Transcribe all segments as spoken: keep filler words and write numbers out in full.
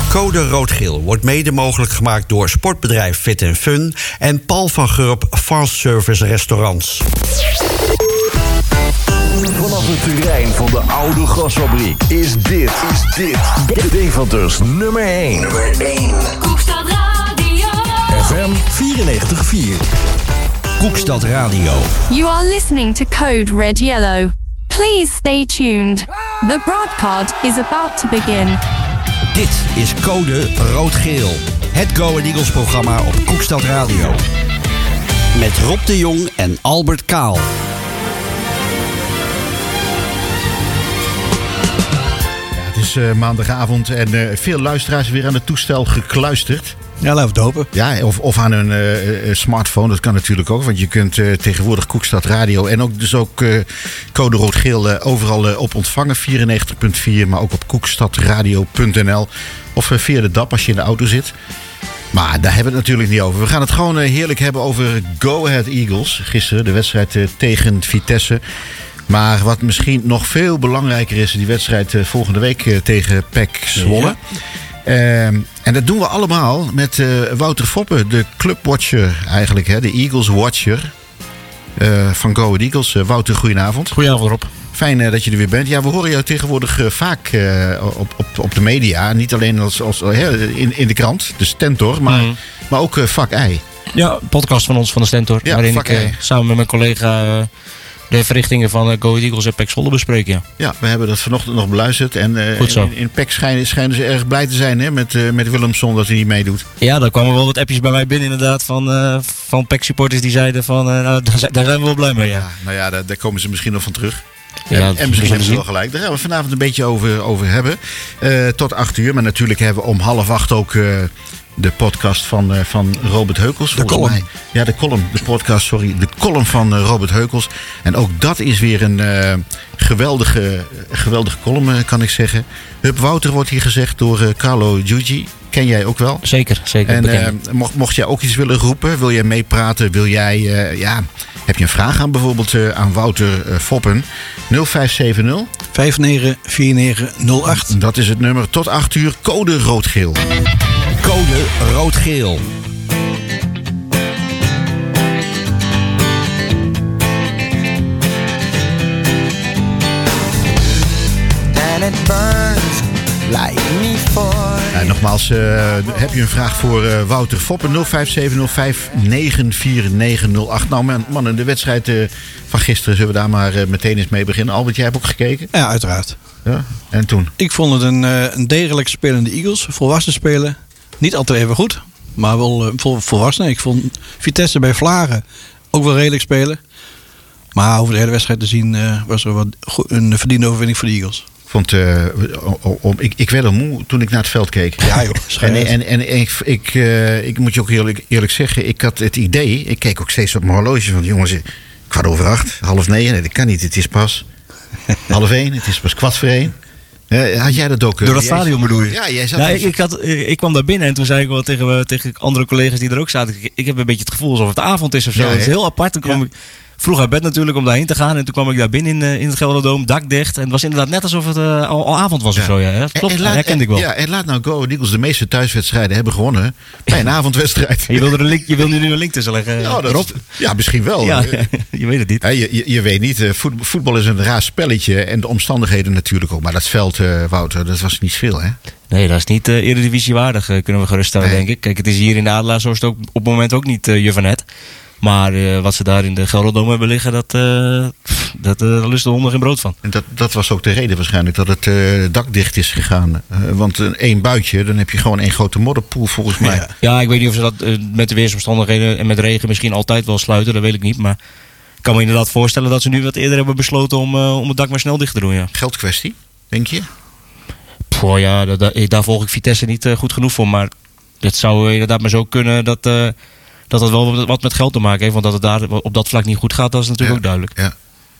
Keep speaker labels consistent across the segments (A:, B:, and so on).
A: Code Rood-Geel wordt mede mogelijk gemaakt door sportbedrijf Fit en Fun en Paul van Gurp Fast Service Restaurants.
B: Vanaf het terrein van de oude gasfabriek is dit, is dit Deventers nummer één. Nummer één.
C: Koekstad Radio.
B: F M vierennegentig komma vier.
A: Koekstad Radio.
C: You are listening to Code Red Yellow. Please stay tuned. The broadcast is about to begin.
A: Dit is Code Rood-Geel. Het Go Ahead Eagles programma op Koekstad Radio. Met Rob de Jong en Albert Kaal.
D: Het is uh, maandagavond en uh, veel luisteraars weer aan het toestel gekluisterd.
E: Ja, laten we het hopen.
D: Ja, of, of aan hun uh, smartphone, dat kan natuurlijk ook. Want je kunt uh, tegenwoordig Koekstad Radio en ook dus ook uh, Code Rood-Geel uh, overal uh, op ontvangen. vierennegentig komma vier, maar ook op koekstadradio punt n l. Of uh, via de D A P als je in de auto zit. Maar daar hebben we het natuurlijk niet over. We gaan het gewoon uh, heerlijk hebben over Go Ahead Eagles. Gisteren de wedstrijd uh, tegen Vitesse. Maar wat misschien nog veel belangrijker is, die wedstrijd uh, volgende week uh, tegen P E C Zwolle. Ja. Uh, en dat doen we allemaal met uh, Wouter Foppe, de clubwatcher eigenlijk, hè, de Eagles watcher uh, van Go Ahead Eagles. Uh, Wouter, goedenavond.
E: Goedenavond, Rob.
D: Fijn uh, dat je er weer bent. Ja, we horen jou tegenwoordig uh, vaak uh, op, op, op de media. Niet alleen als, als, uh, in, in de krant, de Stentor, maar, mm. maar ook uh, Vak I.
F: Ja, een podcast van ons van de Stentor.
D: Ja,
F: waarin
D: Vak
F: ik uh, samen met mijn collega uh, de verrichtingen van uh, Go Ahead Eagles en P E C Zwolle bespreken. Ja.
D: ja, we hebben dat vanochtend nog beluisterd. En uh,
F: Goed zo.
D: in, in P E C schijnen, schijnen ze erg blij te zijn, hè, met, uh, met Willemson dat hij niet meedoet.
F: Ja, daar kwamen wel wat appjes bij mij binnen inderdaad van, uh, van P E C supporters die zeiden van, uh, nou, daar, zijn, daar zijn we wel blij mee. Ja,
D: ja nou ja, daar, daar komen ze misschien nog van terug.
F: Ja,
D: en, en misschien hebben ze wel gelijk. Daar gaan we vanavond een beetje over, over hebben. Uh, tot acht uur. Maar natuurlijk hebben we om half acht ook uh, de podcast van, uh, van Robert Heukels.
E: De column. Mij.
D: Ja, de column. De podcast, sorry. De column van uh, Robert Heukels. En ook dat is weer een uh, geweldige, geweldige column, uh, kan ik zeggen. Hup Wouter wordt hier gezegd door uh, Carlo Giugi. Ken jij ook wel?
F: Zeker, zeker.
D: En uh, mocht, mocht jij ook iets willen roepen, wil jij meepraten, wil jij, uh, ja, heb je een vraag aan bijvoorbeeld uh, aan Wouter uh, Foppen? nul vijf zeven nul
E: vijf negen vier negen nul acht.
D: Dat is het nummer. Tot acht uur, Code Rood-Geel.
A: Code Rood-Geel.
G: And it burns like me for.
D: En nogmaals, uh, heb je een vraag voor uh, Wouter Foppen? nul vijf zeven nul vijf negen vier negen nul acht. Nou man, mannen, de wedstrijd uh, van gisteren zullen we daar maar uh, meteen eens mee beginnen. Albert, jij hebt ook gekeken?
E: Ja, uiteraard.
D: Ja? En toen?
E: Ik vond het een, uh, een degelijk spelende Eagles. Volwassen spelen. Niet altijd even goed, maar wel uh, vol, volwassen. Ik vond Vitesse bij Vlagen ook wel redelijk spelen. Maar over de hele wedstrijd te zien uh, was er wat goed, een verdiende overwinning voor de Eagles.
D: Vond, uh, om, om, ik, ik werd al moe toen ik naar het veld keek.
E: Ja joh.
D: En, en, en ik, ik, uh, ik moet je ook eerlijk, eerlijk zeggen, ik had het idee, ik keek ook steeds op mijn horloge van jongens, kwart over acht, half negen, nee dat kan niet, het is pas half één, het is pas kwart voor één. Uh, had jij dat ook?
F: Door dat stadion bedoel je?
D: Ja, jij zat
F: nou, ik, ik, had, ik kwam daar binnen en toen zei ik wel tegen, tegen andere collega's die er ook zaten, ik, ik heb een beetje het gevoel alsof het avond is of zo.
D: Ja,
F: het is heel apart. Toen kwam ja. ik vroeg uit bed natuurlijk om daarheen te gaan. En toen kwam ik daar binnen in, uh, in het Gelderdoom, dak dicht. En het was inderdaad net alsof het uh, al, al avond was ja. of zo. Ja. Dat klopt, en, en laat, herkende ik wel.
D: Ja, en laat nou Go Ahead Eagles de meeste thuiswedstrijden hebben gewonnen bij een avondwedstrijd.
F: Je wil er een link, je wil nu een link tussen leggen,
D: ja, dat
F: Rob?
D: Is, ja, misschien wel.
F: Ja, je weet het niet.
D: Ja, je, je, je weet niet. Voetbal is een raar spelletje. En de omstandigheden natuurlijk ook. Maar dat veld, uh, Wouter, dat was niet veel, hè?
F: Nee, dat is niet uh, eredivisie waardig, uh, kunnen we geruststellen, nee. denk ik. Kijk, het is hier in de Adelaarshorst ook op het moment ook niet uh, Juvenet. Maar uh, wat ze daar in de Gelderdoom hebben liggen, dat, uh, dat uh, daar lust de honden geen brood van.
D: En dat, dat was ook de reden waarschijnlijk dat het uh, dak dicht is gegaan. Uh, want een één buitje, dan heb je gewoon één grote modderpoel volgens mij.
F: Ja, ja ik weet niet of ze dat uh, met de weersomstandigheden en met regen misschien altijd wel sluiten. Dat weet ik niet. Maar ik kan me inderdaad voorstellen dat ze nu wat eerder hebben besloten om, uh, om het dak maar snel dicht te doen. Ja.
D: Geldkwestie, denk je?
F: Poh, ja, dat, dat, daar volg ik Vitesse niet uh, goed genoeg voor. Maar het zou inderdaad maar zo kunnen dat... Uh, dat het wel wat met geld te maken heeft. Want dat het daar op dat vlak niet goed gaat, dat is natuurlijk ja, ook duidelijk.
D: Ja.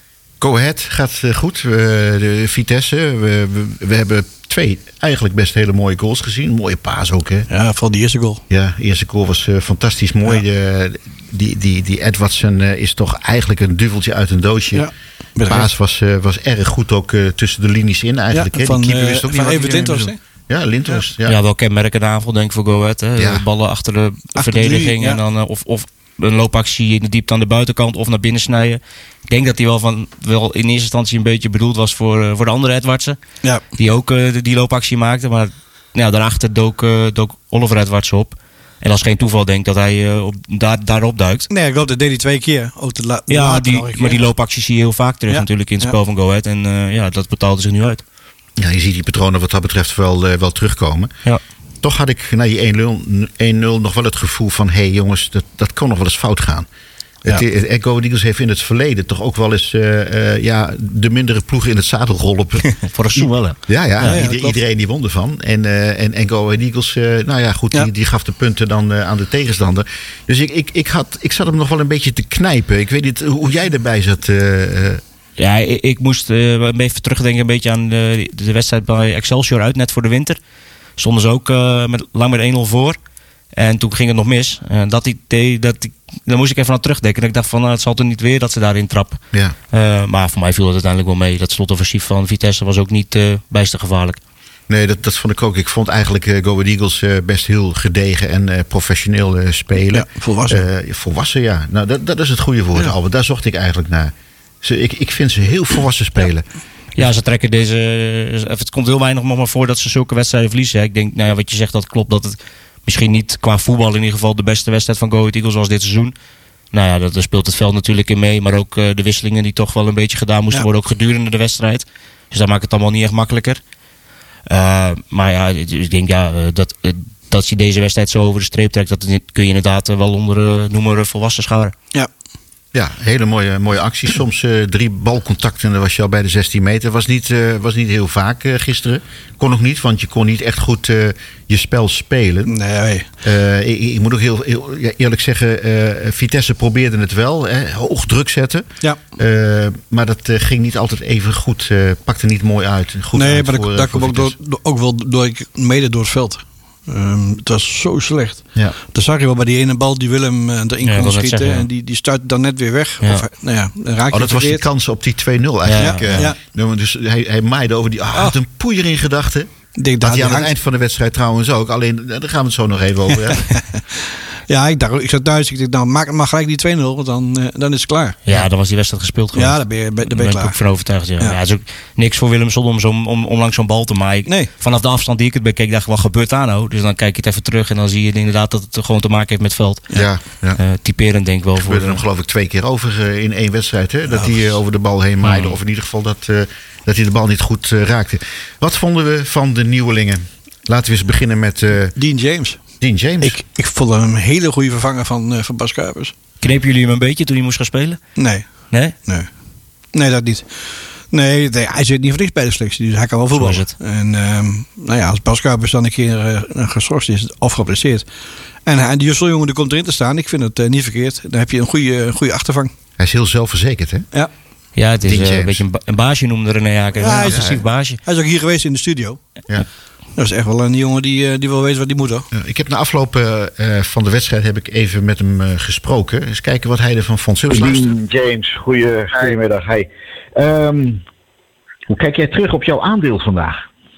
D: Go Ahead gaat goed. Uh, de Vitesse. We, we, we hebben twee eigenlijk best hele mooie goals gezien. Mooie paas ook, hè?
E: Ja, vooral die eerste goal.
D: Ja, de eerste goal was uh, fantastisch mooi. Ja. Uh, die, die, die Edwardson uh, is toch eigenlijk een duveltje uit een doosje. Ja. De paas was, uh, was erg goed ook uh, tussen de linies in eigenlijk.
E: Ja, van,
D: hè? Die keeper wist ook
E: uh, van
D: niet
E: Evert Winters, hè?
D: Ja, Lindhorst. Ja.
F: Ja, ja wel kenmerkende aanval denk ik voor Go Ahead. Hè.
D: Ja.
F: Ballen achter de
E: Achter de
F: verdediging.
E: drie, ja.
F: En dan, uh, of, of een loopactie in de diepte aan de buitenkant of naar binnen snijden. Ik denk dat hij wel, van, wel in eerste instantie een beetje bedoeld was voor, uh, voor de andere Edwardsen.
E: Ja.
F: Die ook uh, die loopactie maakte. Maar ja, daarachter dook, uh, dook Oliver Edwardsen op. En dat is geen toeval denk ik dat hij uh, op, daar, daarop duikt.
E: Nee, ik geloof dat deed hij twee keer. Ook de la- de
F: Ja,
E: later
F: die,
E: nog een keer.
F: maar die loopacties zie je heel vaak terug
E: Ja.
F: natuurlijk in het
E: Ja.
F: spel van Go Ahead. En uh, ja, dat betaalde zich nu uit.
D: Ja, je ziet die patronen wat dat betreft wel, uh, wel terugkomen.
F: Ja.
D: Toch had ik na die één nul nog wel het gevoel van... hé hey jongens, dat, dat kan nog wel eens fout gaan.
E: Ja.
D: Het, het, Go Ahead Eagles heeft in het verleden toch ook wel eens... Uh, uh, ja, de mindere ploegen in het zadel geholpen.
F: Voor een seizoen wel hè.
D: Ja, ja,
E: Ja, ja,
D: ieder-
E: klopt.
D: iedereen die won ervan. En, uh, en, en Go Ahead Eagles, uh, nou ja, goed,
E: Ja.
D: Die, die gaf de punten dan uh, aan de tegenstander. Dus ik, ik, ik, had, ik zat hem nog wel een beetje te knijpen. Ik weet niet hoe jij erbij zat. Uh, uh,
F: Ja, ik, ik moest uh, even terugdenken een beetje aan de, de wedstrijd bij Excelsior uit, net voor de winter. Stonden ze ook uh, met, lang met één nul voor. En toen ging het nog mis. En dat idee, dat ik, daar moest ik even aan terugdenken. En ik dacht van, nou, het zal toch niet weer dat ze daarin trappen.
D: ja.
F: Uh, maar voor mij viel het uiteindelijk wel mee. Dat slotoffensief van Vitesse was ook niet uh, bijster gevaarlijk.
D: Nee, dat, dat vond ik ook. Ik vond eigenlijk uh, Go Ahead Eagles uh, best heel gedegen en uh, professioneel uh, spelen.
E: Ja, volwassen.
D: Uh, volwassen, ja. Nou, dat, dat is het goede woord,
E: Ja.
D: Albert. Daar zocht ik eigenlijk naar. Ze, ik, ik vind ze heel volwassen spelen.
F: Ja, ze trekken deze... Het komt heel weinig nog maar voor dat ze zulke wedstrijden verliezen. Ik denk, nou ja, wat je zegt, dat klopt. Dat het misschien niet qua voetbal in ieder geval de beste wedstrijd van Go Ahead Eagles was dit seizoen. Nou ja, dat, daar speelt het veld natuurlijk in mee. Maar ook uh, de wisselingen die toch wel een beetje gedaan moesten
E: Ja.
F: worden. Ook gedurende de wedstrijd. Dus dat maakt het allemaal niet echt makkelijker. Uh, maar ja, ik denk ja, uh, dat, uh, dat je deze wedstrijd zo over de streep trekt. Dat kun je inderdaad uh, wel onder uh, noemen uh, volwassen scharen.
E: Ja.
D: Ja, hele mooie, mooie acties. Soms uh, drie balcontacten en dan was je al bij de zestien meter. Was niet, uh, was niet heel vaak uh, gisteren. Kon nog niet, want je kon niet echt goed uh, je spel spelen.
E: Nee.
D: Uh, ik, ik moet ook heel, heel ja, eerlijk zeggen, uh, Vitesse probeerde het wel. Hè, hoog druk zetten.
E: Ja.
D: Uh, maar dat uh, ging niet altijd even goed. Uh, pakte niet mooi uit. Goed
E: Nee,
D: uit
E: maar
D: voor,
E: dat,
D: uh,
E: dat
D: voor
E: komt ook, door,
D: Vitesse.
E: door- ook wel door, mede door het veld. Um, het was zo slecht.
D: Ja.
E: Dat zag je wel bij die ene bal die Willem uh, erin
F: Ja, ik
E: kon
F: wou net
E: schieten.
F: zeggen, ja.
E: En die, die stuit dan net weer weg.
F: Ja.
E: Of, nou ja, dan raak je
D: Oh, dat was die
E: verkeerd.
D: kans op die twee nul eigenlijk.
F: Ja,
D: Uh,
E: ja.
D: nou, dus hij, hij maaide over die... Ah,
E: Oh.
D: had een poeier in gedachten.
E: Ik denk,
D: Dat
E: daar
D: hij aan het
E: hangt-
D: eind van de wedstrijd trouwens ook. Alleen, daar gaan we het zo nog even over hebben.
E: Ja, ik, dacht, ik zat thuis. Ik dacht, nou, maak maar gelijk die twee nul. Want dan, uh, dan is het klaar.
F: Ja, dan was die wedstrijd gespeeld geweest.
E: Ja, daar ben je, daar ben je
F: Daar ben ik
E: klaar.
F: ook van overtuigd. Ja.
E: Ja.
F: Ja. het is ook niks voor Willem Son om, zo, om, om langs zo'n bal te maaien.
E: Nee.
F: Vanaf de afstand die ik het bekeek, dacht ik, wat gebeurt daar nou? Dus dan kijk je het even terug en dan zie je inderdaad dat het gewoon te maken heeft met veld.
D: Ja, ja.
F: Uh, typerend denk ik wel
D: Er
F: voor.
D: gebeurde hem geloof ik twee keer over uh, in één wedstrijd. Hè? Dat hij uh, over de bal heen maaide.
F: Mm.
D: Of in ieder geval dat, uh, dat hij de bal niet goed uh, raakte. Wat vonden we van de nieuwelingen? Laten we eens beginnen met uh,
E: Dean James.
D: Dean James.
E: Ik, ik vond hem een hele goede vervanger van, uh, van Bas Kuipers.
F: Knepen jullie hem een beetje toen hij moest gaan spelen?
E: Nee,
F: Nee?
E: nee. Nee, dat niet. Nee, nee, hij zit niet voor niks bij de selectie. Dus hij kan wel
F: Zo
E: voetballen.
F: is het.
E: En uh, nou ja, als Bas Kuipers dan een keer uh, geschorst is of geblesseerd. En, hij, en die jongen die komt erin te staan. Ik vind het uh, niet verkeerd. Dan heb je een goede, een goede achtervang.
D: Hij is heel zelfverzekerd, hè?
E: Ja.
F: Ja, het is
D: Dean
F: uh, een
D: James.
F: beetje een, ba- een baasje noemde René Haken.
E: Ja,
F: een
E: hij is-
F: agressief baasje.
E: Hij is ook hier geweest in de studio.
D: Ja.
E: Dat is echt wel een jongen die, uh, die wel weet wat hij moet hoor.
D: Ja, ik heb na afloop uh, uh, van de wedstrijd heb ik even met hem uh, gesproken. Eens kijken wat hij ervan vond. Zullen we eens luisteren?
H: Dean James, goeie, goedemiddag. Hey. Um, hoe kijk jij terug op jouw aandeel vandaag?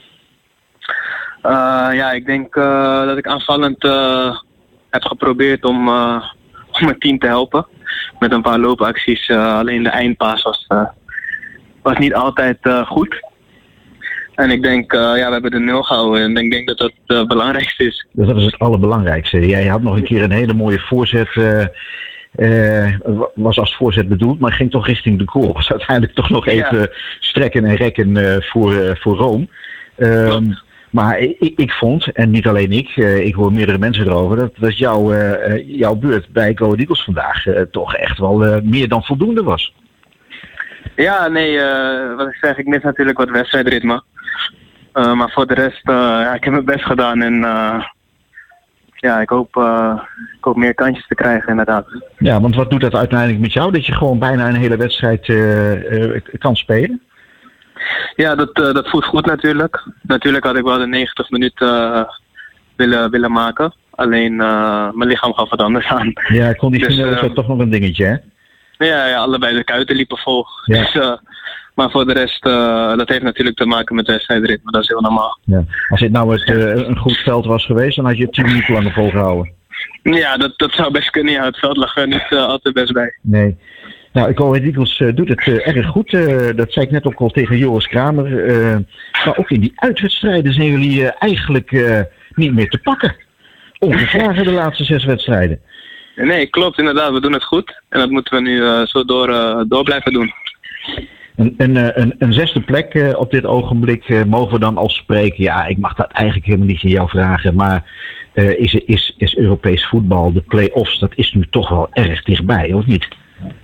I: Uh, ja, ik denk uh, dat ik aanvallend uh, heb geprobeerd om, uh, om mijn team te helpen. Met een paar loopacties. Uh, alleen de eindpaas was, uh, was niet altijd uh, goed. En ik denk, uh, ja, we hebben de nul gehouden. En ik denk dat dat het uh, belangrijkste is.
H: Dus dat is het allerbelangrijkste. Jij had nog een keer een hele mooie voorzet. Uh, uh, was als voorzet bedoeld, maar ging toch richting de goal. Was uiteindelijk toch nog even
I: Ja.
H: strekken en rekken uh, voor, uh, voor Rome. Um, maar ik, ik vond, en niet alleen ik, uh, ik hoor meerdere mensen erover, dat, dat jouw, uh, jouw beurt bij Go Ahead Eagles vandaag uh, toch echt wel uh, meer dan voldoende was.
I: Ja, nee, uh, wat ik zeg, ik mis natuurlijk wat wedstrijdritme. Uh, maar voor de rest, uh, ja, ik heb mijn best gedaan en uh, ja, ik hoop, uh, ik hoop meer kantjes te krijgen inderdaad.
H: Ja, want wat doet dat uiteindelijk met jou? Dat je gewoon bijna een hele wedstrijd uh, uh, kan spelen?
I: Ja, dat, uh, dat voelt goed natuurlijk. Natuurlijk had ik wel de negentig minuten uh, willen, willen maken. Alleen uh, mijn lichaam gaf wat anders aan.
H: Ja, conditioneel
I: Dus,
H: is
I: uh,
H: dat toch nog een dingetje, hè?
I: Ja, ja, allebei de kuiten liepen vol.
H: Ja.
I: Dus uh, Maar voor de rest, uh, dat heeft natuurlijk te maken met de wedstrijdritme. Dat is heel normaal.
H: Ja. Als dit nou het, uh, een goed veld was geweest, dan had je het tien minuten langer volgehouden.
I: Ja, dat, dat zou best kunnen. Ja, het veld lag er niet uh, altijd best bij.
H: Nee. Nou, Go Ahead Eagles uh, doet het uh, erg goed. Uh, dat zei ik net ook al tegen Joris Kramer. Uh, maar ook in die uitwedstrijden zijn jullie uh, eigenlijk uh, niet meer te pakken. Ongeslagen de laatste zes wedstrijden.
I: Nee, klopt inderdaad. We doen het goed. En dat moeten we nu uh, zo door, uh, door blijven doen.
H: Een, een, een, een zesde plek uh, op dit ogenblik uh, mogen we dan al spreken. Ja, ik mag dat eigenlijk helemaal niet aan jou vragen. Maar uh, is, is, is Europees voetbal, de play-offs, dat is nu toch wel erg dichtbij, of niet?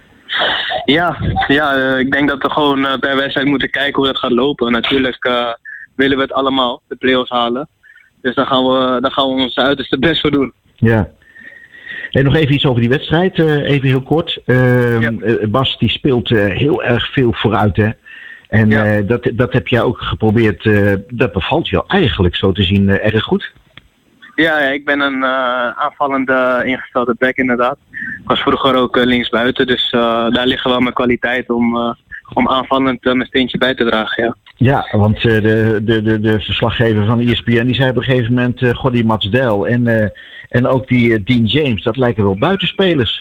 I: Ja, ja uh, ik denk dat we gewoon uh, per wedstrijd moeten kijken hoe dat gaat lopen. Natuurlijk uh, willen we het allemaal, de play-offs halen. Dus daar gaan we, daar gaan we ons uiterste best voor doen.
H: Ja. En nog even iets over die wedstrijd, uh, even heel kort. Uh, ja. Bas die speelt uh, heel erg veel vooruit, hè? En ja. uh, dat, dat heb jij ook geprobeerd, uh, dat bevalt jou eigenlijk zo te zien uh, erg goed.
I: Ja, ja, ik ben een uh, aanvallende ingestelde back inderdaad. Ik was vroeger ook uh, linksbuiten, dus uh, daar liggen wel mijn kwaliteit om, uh, om aanvallend uh, mijn steentje bij te dragen, ja.
H: Ja, want uh, de, de, de, de verslaggever van E S P N die zei op een gegeven moment, uh, god die Mats Del en, uh, en ook die uh, Dean James, dat lijken wel buitenspelers.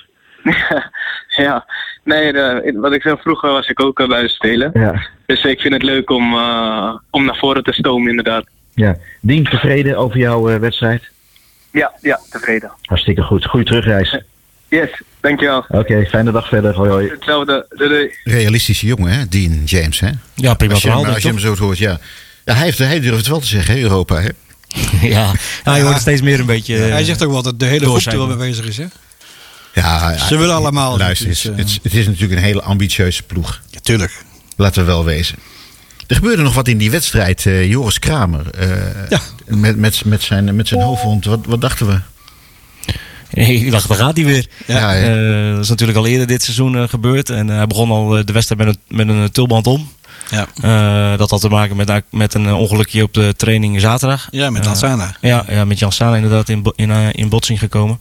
I: Ja, nee, de, wat ik zei vroeger was ik ook uh, buitenspelen. Ja. Dus ik vind het leuk om, uh, om naar voren te stomen inderdaad.
H: Ja, Dean, tevreden over jouw uh, wedstrijd?
I: Ja, ja, tevreden.
H: Hartstikke goed. Goeie terugreis.
I: Yes, dankjewel.
H: Oké, okay, fijne dag verder. Hoi hoi.
I: Hetzelfde. Doei, doei.
D: Realistische jongen, hè? Dean James, hè?
F: Ja, prima
D: als je,
F: verhaal.
D: hem, als je hem zo hoort, ja. ja hij, heeft, hij durft het wel te zeggen, hè, Europa, hè?
F: ja, ja, je hoort het steeds meer een beetje...
E: Ja, hij zegt ook wel dat de hele groep er wel mee bezig is, hè?
D: Ja, ja,
E: ze willen allemaal.
D: Luister, dus, uh... het, is, het is natuurlijk een hele ambitieuze ploeg.
E: Ja, tuurlijk.
D: Laten we wel wezen. Er gebeurde nog wat in die wedstrijd. Uh, Joris Kramer. Uh, ja. Met, met, met zijn, met zijn hoofdwond. Wat, wat dachten we?
F: Ik dacht, daar gaat hij weer.
D: Ja, ja.
F: Uh, dat is natuurlijk al eerder dit seizoen uh, gebeurd. En uh, hij begon al de wedstrijd met een, met een tulband om. Ja. Uh, dat had te maken met, met een ongelukje op de training zaterdag.
E: Ja, met
F: uh,
E: Lansana.
F: Ja, ja, met Lansana inderdaad in, in, uh, in botsing gekomen.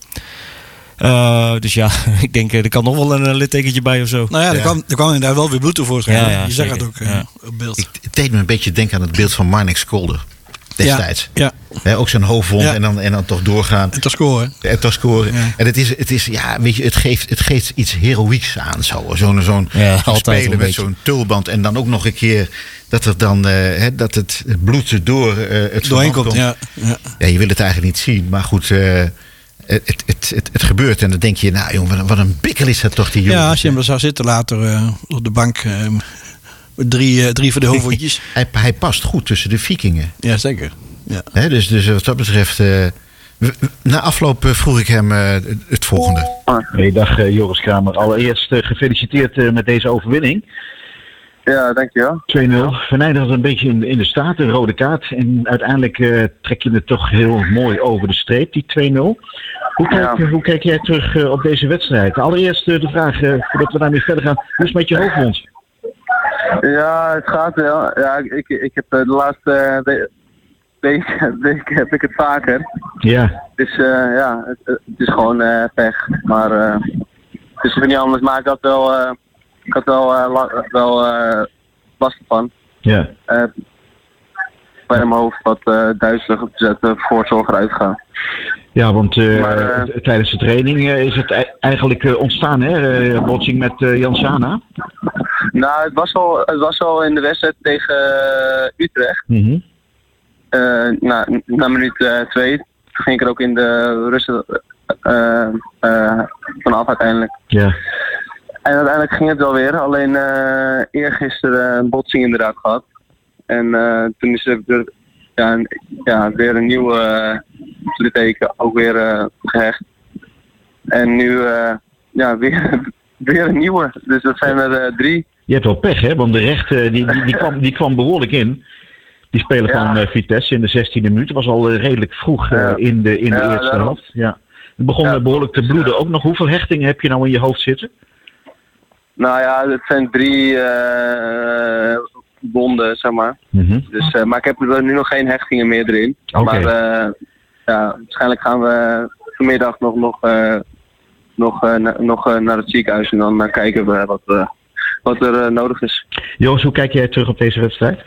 F: Uh, dus ja, ik denk er kan nog wel een littekentje bij of zo.
E: Nou ja, er, ja. Kwam, er kwam inderdaad wel weer bloed tevoorschijn. Ja, ja, je zag het ook uh, ja. op beeld.
D: Ik, het deed me een beetje denken aan het beeld van Marnix Kolder. Destijds.
E: Ja. Ja.
D: He, ook zijn hoofdwond ja. en, dan, en dan toch doorgaan.
E: En toch scoren.
D: En toch scoren. Ja. En het is, het is, ja, weet je, het geeft, het geeft iets heroïeks aan. Zo. Zo'n zo'n
F: ja,
D: zo spelen met zo'n tulband. En dan ook nog een keer dat, er dan, uh, he, dat het bloed door uh, het
E: doorheen komt. Ja. Ja.
D: Ja, je wil het eigenlijk niet zien. Maar goed, uh, het, het, het, het, het gebeurt. En dan denk je, nou jongen, wat, wat een bikkel is dat toch die jongen.
E: Ja, als je hem er zou zitten later uh, op de bank... Uh, Drie, uh, drie voor de hoofdvoetjes.
D: hij, hij past goed tussen de Vikingen.
E: Ja, zeker. Ja.
D: He, dus, dus wat dat betreft... Uh, na afloop uh, vroeg ik hem uh, het volgende.
H: Hey, dag uh, Joris Kramer. Allereerst uh, gefeliciteerd uh, met deze overwinning.
I: Ja, dankjewel.
H: twee nul. Venijnig een beetje in, in de staat, een rode kaart. En uiteindelijk uh, trek je het toch heel mooi over de streep, die twee nul. Hoe kijk, ja. hoe kijk jij terug uh, op deze wedstrijd? Allereerst uh, de vraag, uh, voordat we daarmee verder gaan. Hoe is het met je hoofdwond?
I: Ja, het gaat wel. Ja, ik, ik heb de laatste week, week, week heb ik het vaker.
H: Ja.
I: Dus uh, ja, het, het is gewoon uh, pech. Maar uh, het is niet anders. Maar ik had wel, uh, ik had wel, uh, la, wel uh, last van.
H: Ja.
I: Uh, bij mijn hoofd wat uh, duizelig op te zetten voor het zorg eruit gaan.
H: Ja, want uh,
I: maar, uh,
H: t- tijdens de training uh, is het e- eigenlijk uh, ontstaan, hè? Uh, botsing met uh, Lansana.
I: Nou, het was al, het was al in de wedstrijd tegen uh, Utrecht.
H: Mm-hmm.
I: Uh, na, na minuut uh, twee ging ik er ook in de rust uh, uh, vanaf uiteindelijk.
H: Ja.
I: En uiteindelijk ging het wel weer. Alleen uh, eergisteren een botsing inderdaad gehad. En uh, toen is er ja, een, ja, weer een nieuwe uh, litteken ook weer uh, gehecht. En nu uh, ja, weer, weer een nieuwe. Dus dat zijn er uh, drie.
H: Je hebt wel pech, hè? Want de recht uh, die, die, die, kwam, die kwam behoorlijk in. Die speler ja. van uh, Vitesse in de zestiende minuut. was al uh, redelijk vroeg uh, ja. in de, in de ja, eerste daarom. helft. Ja. Het begon ja, behoorlijk te bloeden. Ja. Ook nog, hoeveel hechtingen heb je nou in je hoofd zitten?
I: Nou ja, het zijn drie uh, bonden, zeg maar. Mm-hmm. Dus, uh, maar ik heb er nu nog geen hechtingen meer erin. Okay. Maar uh, ja, waarschijnlijk gaan we vanmiddag nog, nog, uh, nog, uh, na, nog uh, naar het ziekenhuis en dan uh, kijken we wat we, wat er uh, nodig is.
H: Joris, hoe kijk jij terug op deze wedstrijd?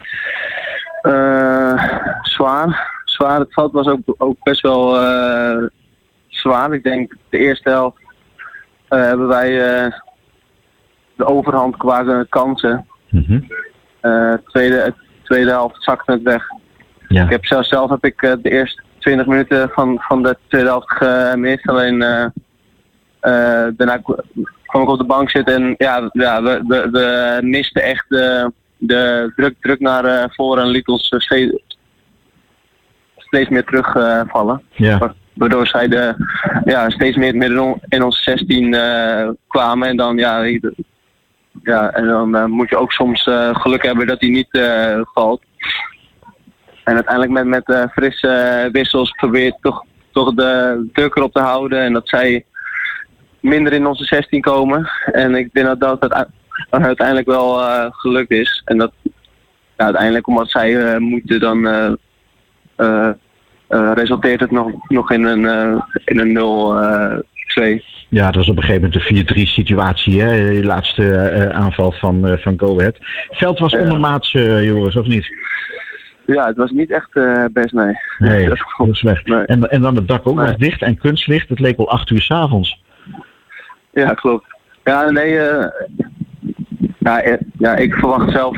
I: Uh, zwaar. Zwaar. Het veld was ook, ook best wel uh, zwaar. Ik denk de eerste helft uh, hebben wij uh, de overhand qua kansen. Mm-hmm. Uh, tweede, tweede helft zakte het weg. Ja. Ik heb zelf, zelf heb ik uh, de eerste twintig minuten van, van de tweede helft gemist. Alleen uh, uh, daarna kwam ik op de bank zitten en ja, ja we, we, we misten echt de, de druk, druk naar uh, voren en liet ons uh, steeds, steeds meer terugvallen. Uh, ja. Waardoor zij de, ja, steeds meer midden in onze zestien uh, kwamen en dan ja, ja en dan uh, moet je ook soms uh, geluk hebben dat hij niet uh, valt. En uiteindelijk met, met uh, frisse uh, wissels probeert toch, toch de druk erop te houden en dat zij minder in onze zestien komen. En ik denk dat dat het uiteindelijk wel uh, gelukt is. En dat ja, uiteindelijk omdat zij uh, moeten dan uh, uh, uh, resulteert het nog, nog in een, uh, in een nul twee.
H: Ja, dat was op een gegeven moment de vier drie situatie, hè? De laatste uh, aanval van, uh, van Go Ahead. Het veld was ondermaats, uh, Joris, of niet?
I: Ja, het was niet echt uh, best, nee.
H: Nee, dat is slecht. Nee. En, en dan het dak ook nee. nog dicht en kunstlicht. Het leek wel acht uur 's avonds.
I: Ja, klopt. Ja, nee, uh, ja, ja, ik verwacht zelf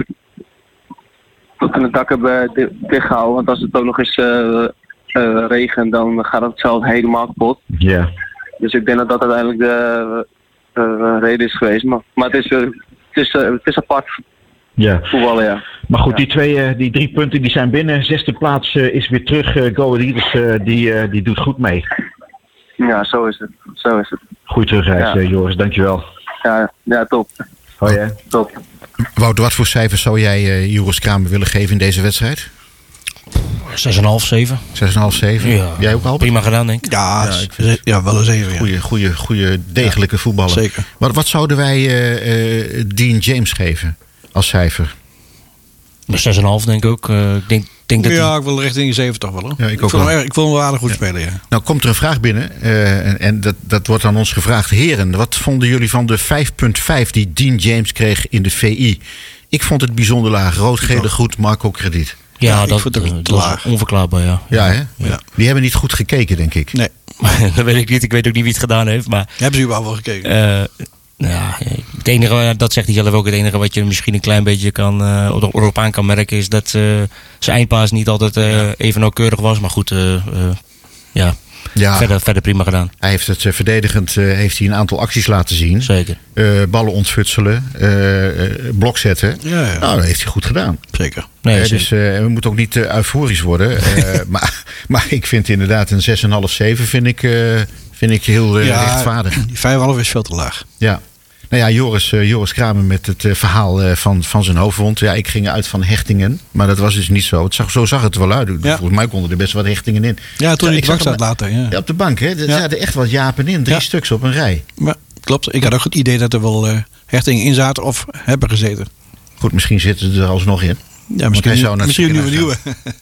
I: dat we het dak hebben dichtgehouden. Want als het ook nog eens uh, uh, regent, dan gaat het zelf helemaal kapot. Ja. Yeah. Dus ik denk dat dat uiteindelijk de uh, reden is geweest. Maar, maar het, is, uh, het, is, uh, het is apart.
H: Ja.
I: Voetballen, ja.
H: Maar goed,
I: ja.
H: die, twee, die drie punten die zijn binnen. Zesde plaats uh, is weer terug. Uh, Go Ahead Eagles uh, die, uh, die doet goed mee.
I: Ja, zo is het. Zo is het.
H: Goeie terugreis, ja. uh, Joris. Dankjewel.
I: Ja, ja top.
H: Hoi, hè.
I: Top.
D: Wouter, wat voor cijfers zou jij uh, Joris Kramer willen geven in deze wedstrijd?
F: zes komma vijf, zeven.
D: zes komma vijf, zeven?
F: Ja.
D: Jij ook al?
F: Prima gedaan, denk ik.
E: Ja, ja, ik vind, ja wel een zeven.
D: Goeie, goeie, goeie degelijke ja, voetballer.
E: Zeker.
D: Wat, wat zouden wij uh, uh, Dean James geven als cijfer?
F: zes komma vijf denk ik ook. Uh, ik denk, denk dat
E: ja,
F: die...
E: ik wil richting de zeven toch wel. Hoor.
D: Ja, ik,
E: ik,
D: ook
E: vond
D: wel.
E: hem, ik vond hem wel aardig goed
D: ja.
E: spelen, ja.
D: Nou komt er een vraag binnen. Uh, en en dat, dat wordt aan ons gevraagd. Heren, wat vonden jullie van de vijf komma vijf die Dean James kreeg in de V I? Ik vond het bijzonder laag. Rood-gele goed, Marco krediet.
F: Ja,
E: ja,
F: dat,
E: dat,
F: uh,
E: dat
F: was
E: laag.
F: onverklaarbaar, ja.
D: Ja, hè?
E: Ja.
D: Die hebben niet goed gekeken, denk ik.
E: Nee.
F: Dat weet ik niet. Ik weet ook niet wie het gedaan heeft. Maar,
E: hebben ze überhaupt wel gekeken?
F: Uh, ja, het enige, dat zegt hij zelf ook, het enige wat je misschien een klein beetje kan, uh, erop aan kan merken is dat uh, zijn eindpaas niet altijd uh, even nauwkeurig was. Maar goed, uh, uh, ja, ja. Verder, verder prima gedaan.
D: Hij heeft het uh, verdedigend uh, heeft hij een aantal acties laten zien.
F: Zeker.
D: Uh, ballen ontfutselen, uh, uh, blok zetten. Ja, ja. Nou, dat heeft hij goed gedaan.
E: Zeker.
F: Nee,
D: uh, dus uh, we moeten ook niet uh, euforisch worden. Uh, maar, maar ik vind inderdaad een zes komma vijf, zeven vind ik, uh, vind ik heel uh,
E: ja,
D: rechtvaardig.
E: Die vijf komma vijf is veel te laag.
D: Ja. Nou ja, Joris, uh, Joris Kramer met het uh, verhaal uh, van, van zijn hoofdwond. Ja, ik ging uit van hechtingen, maar dat was dus niet zo. Het zag, zo zag het er wel uit. Ja. Volgens mij konden er best wat hechtingen in.
E: Ja, toen
D: ja,
E: ik zag dat later. Ja.
D: Ja, op de bank, hè. Er ja. zaten echt wat japen in. Drie ja. stuks op een rij.
E: Maar, klopt. Ik had ook het idee dat er wel uh, hechtingen in zaten of hebben gezeten.
D: Goed, misschien zitten ze er alsnog in.
E: Ja, misschien, zou misschien een nieuwe nieuwe.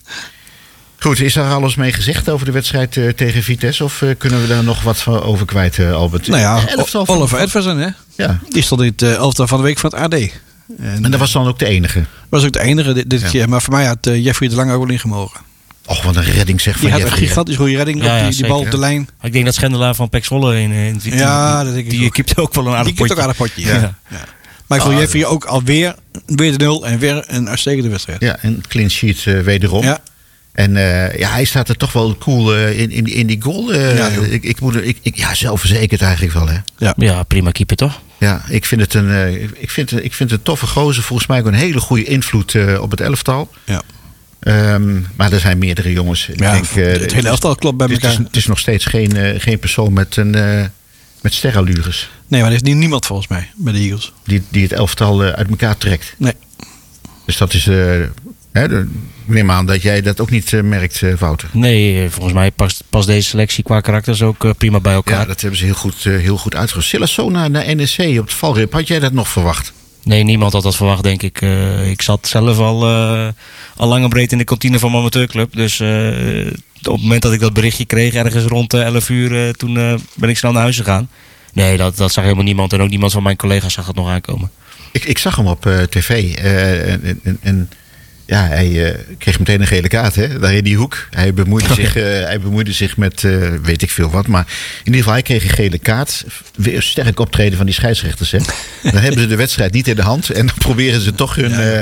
D: Goed, is er alles mee gezegd over de wedstrijd uh, tegen Vitesse? Of uh, kunnen we daar nog wat van over kwijt, uh, Albert?
E: Nou ja, o- Oliver Edversen, hè?
D: Ja.
E: Die stond in het uh, elftal van de week van het A D. En,
D: en dat was dan ook de enige?
E: was ook de enige dit, dit ja. keer. Maar voor mij had uh, Jeffrey de Lange ook wel ingemogen.
D: Och, wat een redding zeg van
E: Die had
D: Jeffrey,
E: een gigantisch goede redding
F: ja,
E: op die,
F: ja,
E: die bal op de lijn.
F: Ik denk dat Schendelaar van P E C Zwolle in, in die,
E: ja,
F: die,
E: dat denk ik
F: die kipt ook wel een aardig potje.
E: Die kipt ook een aardig potje, ja. ja. ja. Maar ik vond
D: oh,
E: Jeffrey ook alweer weer de nul en weer een uitstekende wedstrijd.
D: Ja, en clean sheet uh, wederom. Ja. En uh, ja, hij staat er toch wel cool uh, in, in, in die goal. Uh, ja, ik, ik moet, ik, ik, ja, zelfverzekerd eigenlijk wel. Hè?
F: Ja. ja, prima keeper toch?
D: Ja, ik vind het een, uh, ik vind, ik vind het een toffe gozer. Volgens mij ook een hele goede invloed uh, op het elftal. Ja. Um, maar er zijn meerdere jongens. Ik
E: ja,
D: denk, uh,
E: het hele elftal klopt bij elkaar.
D: Het is, het is nog steeds geen, uh, geen persoon met een uh, met sterallures.
E: Nee, maar er is niemand volgens mij bij de Eagles.
D: Die, die het elftal uh, uit elkaar trekt.
E: Nee.
D: Dus dat is... Uh, He, de, ik neem aan dat jij dat ook niet uh, merkt, uh, Wouter.
F: Nee, volgens mij past, past deze selectie qua karakters ook uh, prima bij elkaar.
D: Ja, dat hebben ze heel goed, uh, heel goed uitgerust. Silasona naar N S C op het valreep. Had jij dat nog verwacht?
F: Nee, niemand had dat verwacht, denk ik. Uh, ik zat zelf al, uh, al lang en breed in de kantine van mijn amateurclub. Dus uh, op het moment dat ik dat berichtje kreeg, ergens rond uh, elf uur, uh, toen uh, ben ik snel naar huis gegaan. Nee, dat, dat zag helemaal niemand. En ook niemand van mijn collega's zag het nog aankomen.
D: Ik, ik zag hem op uh, tv. Uh, en, en, en ja, hij uh, kreeg meteen een gele kaart, hè? Daar in die hoek. Hij bemoeide, zich, uh, hij bemoeide zich met uh, weet ik veel wat. Maar in ieder geval, hij kreeg een gele kaart. Weer een sterk optreden van die scheidsrechters. Hè? Dan hebben ze de wedstrijd niet in de hand. En dan proberen ze toch hun...
E: Ja,
D: uh,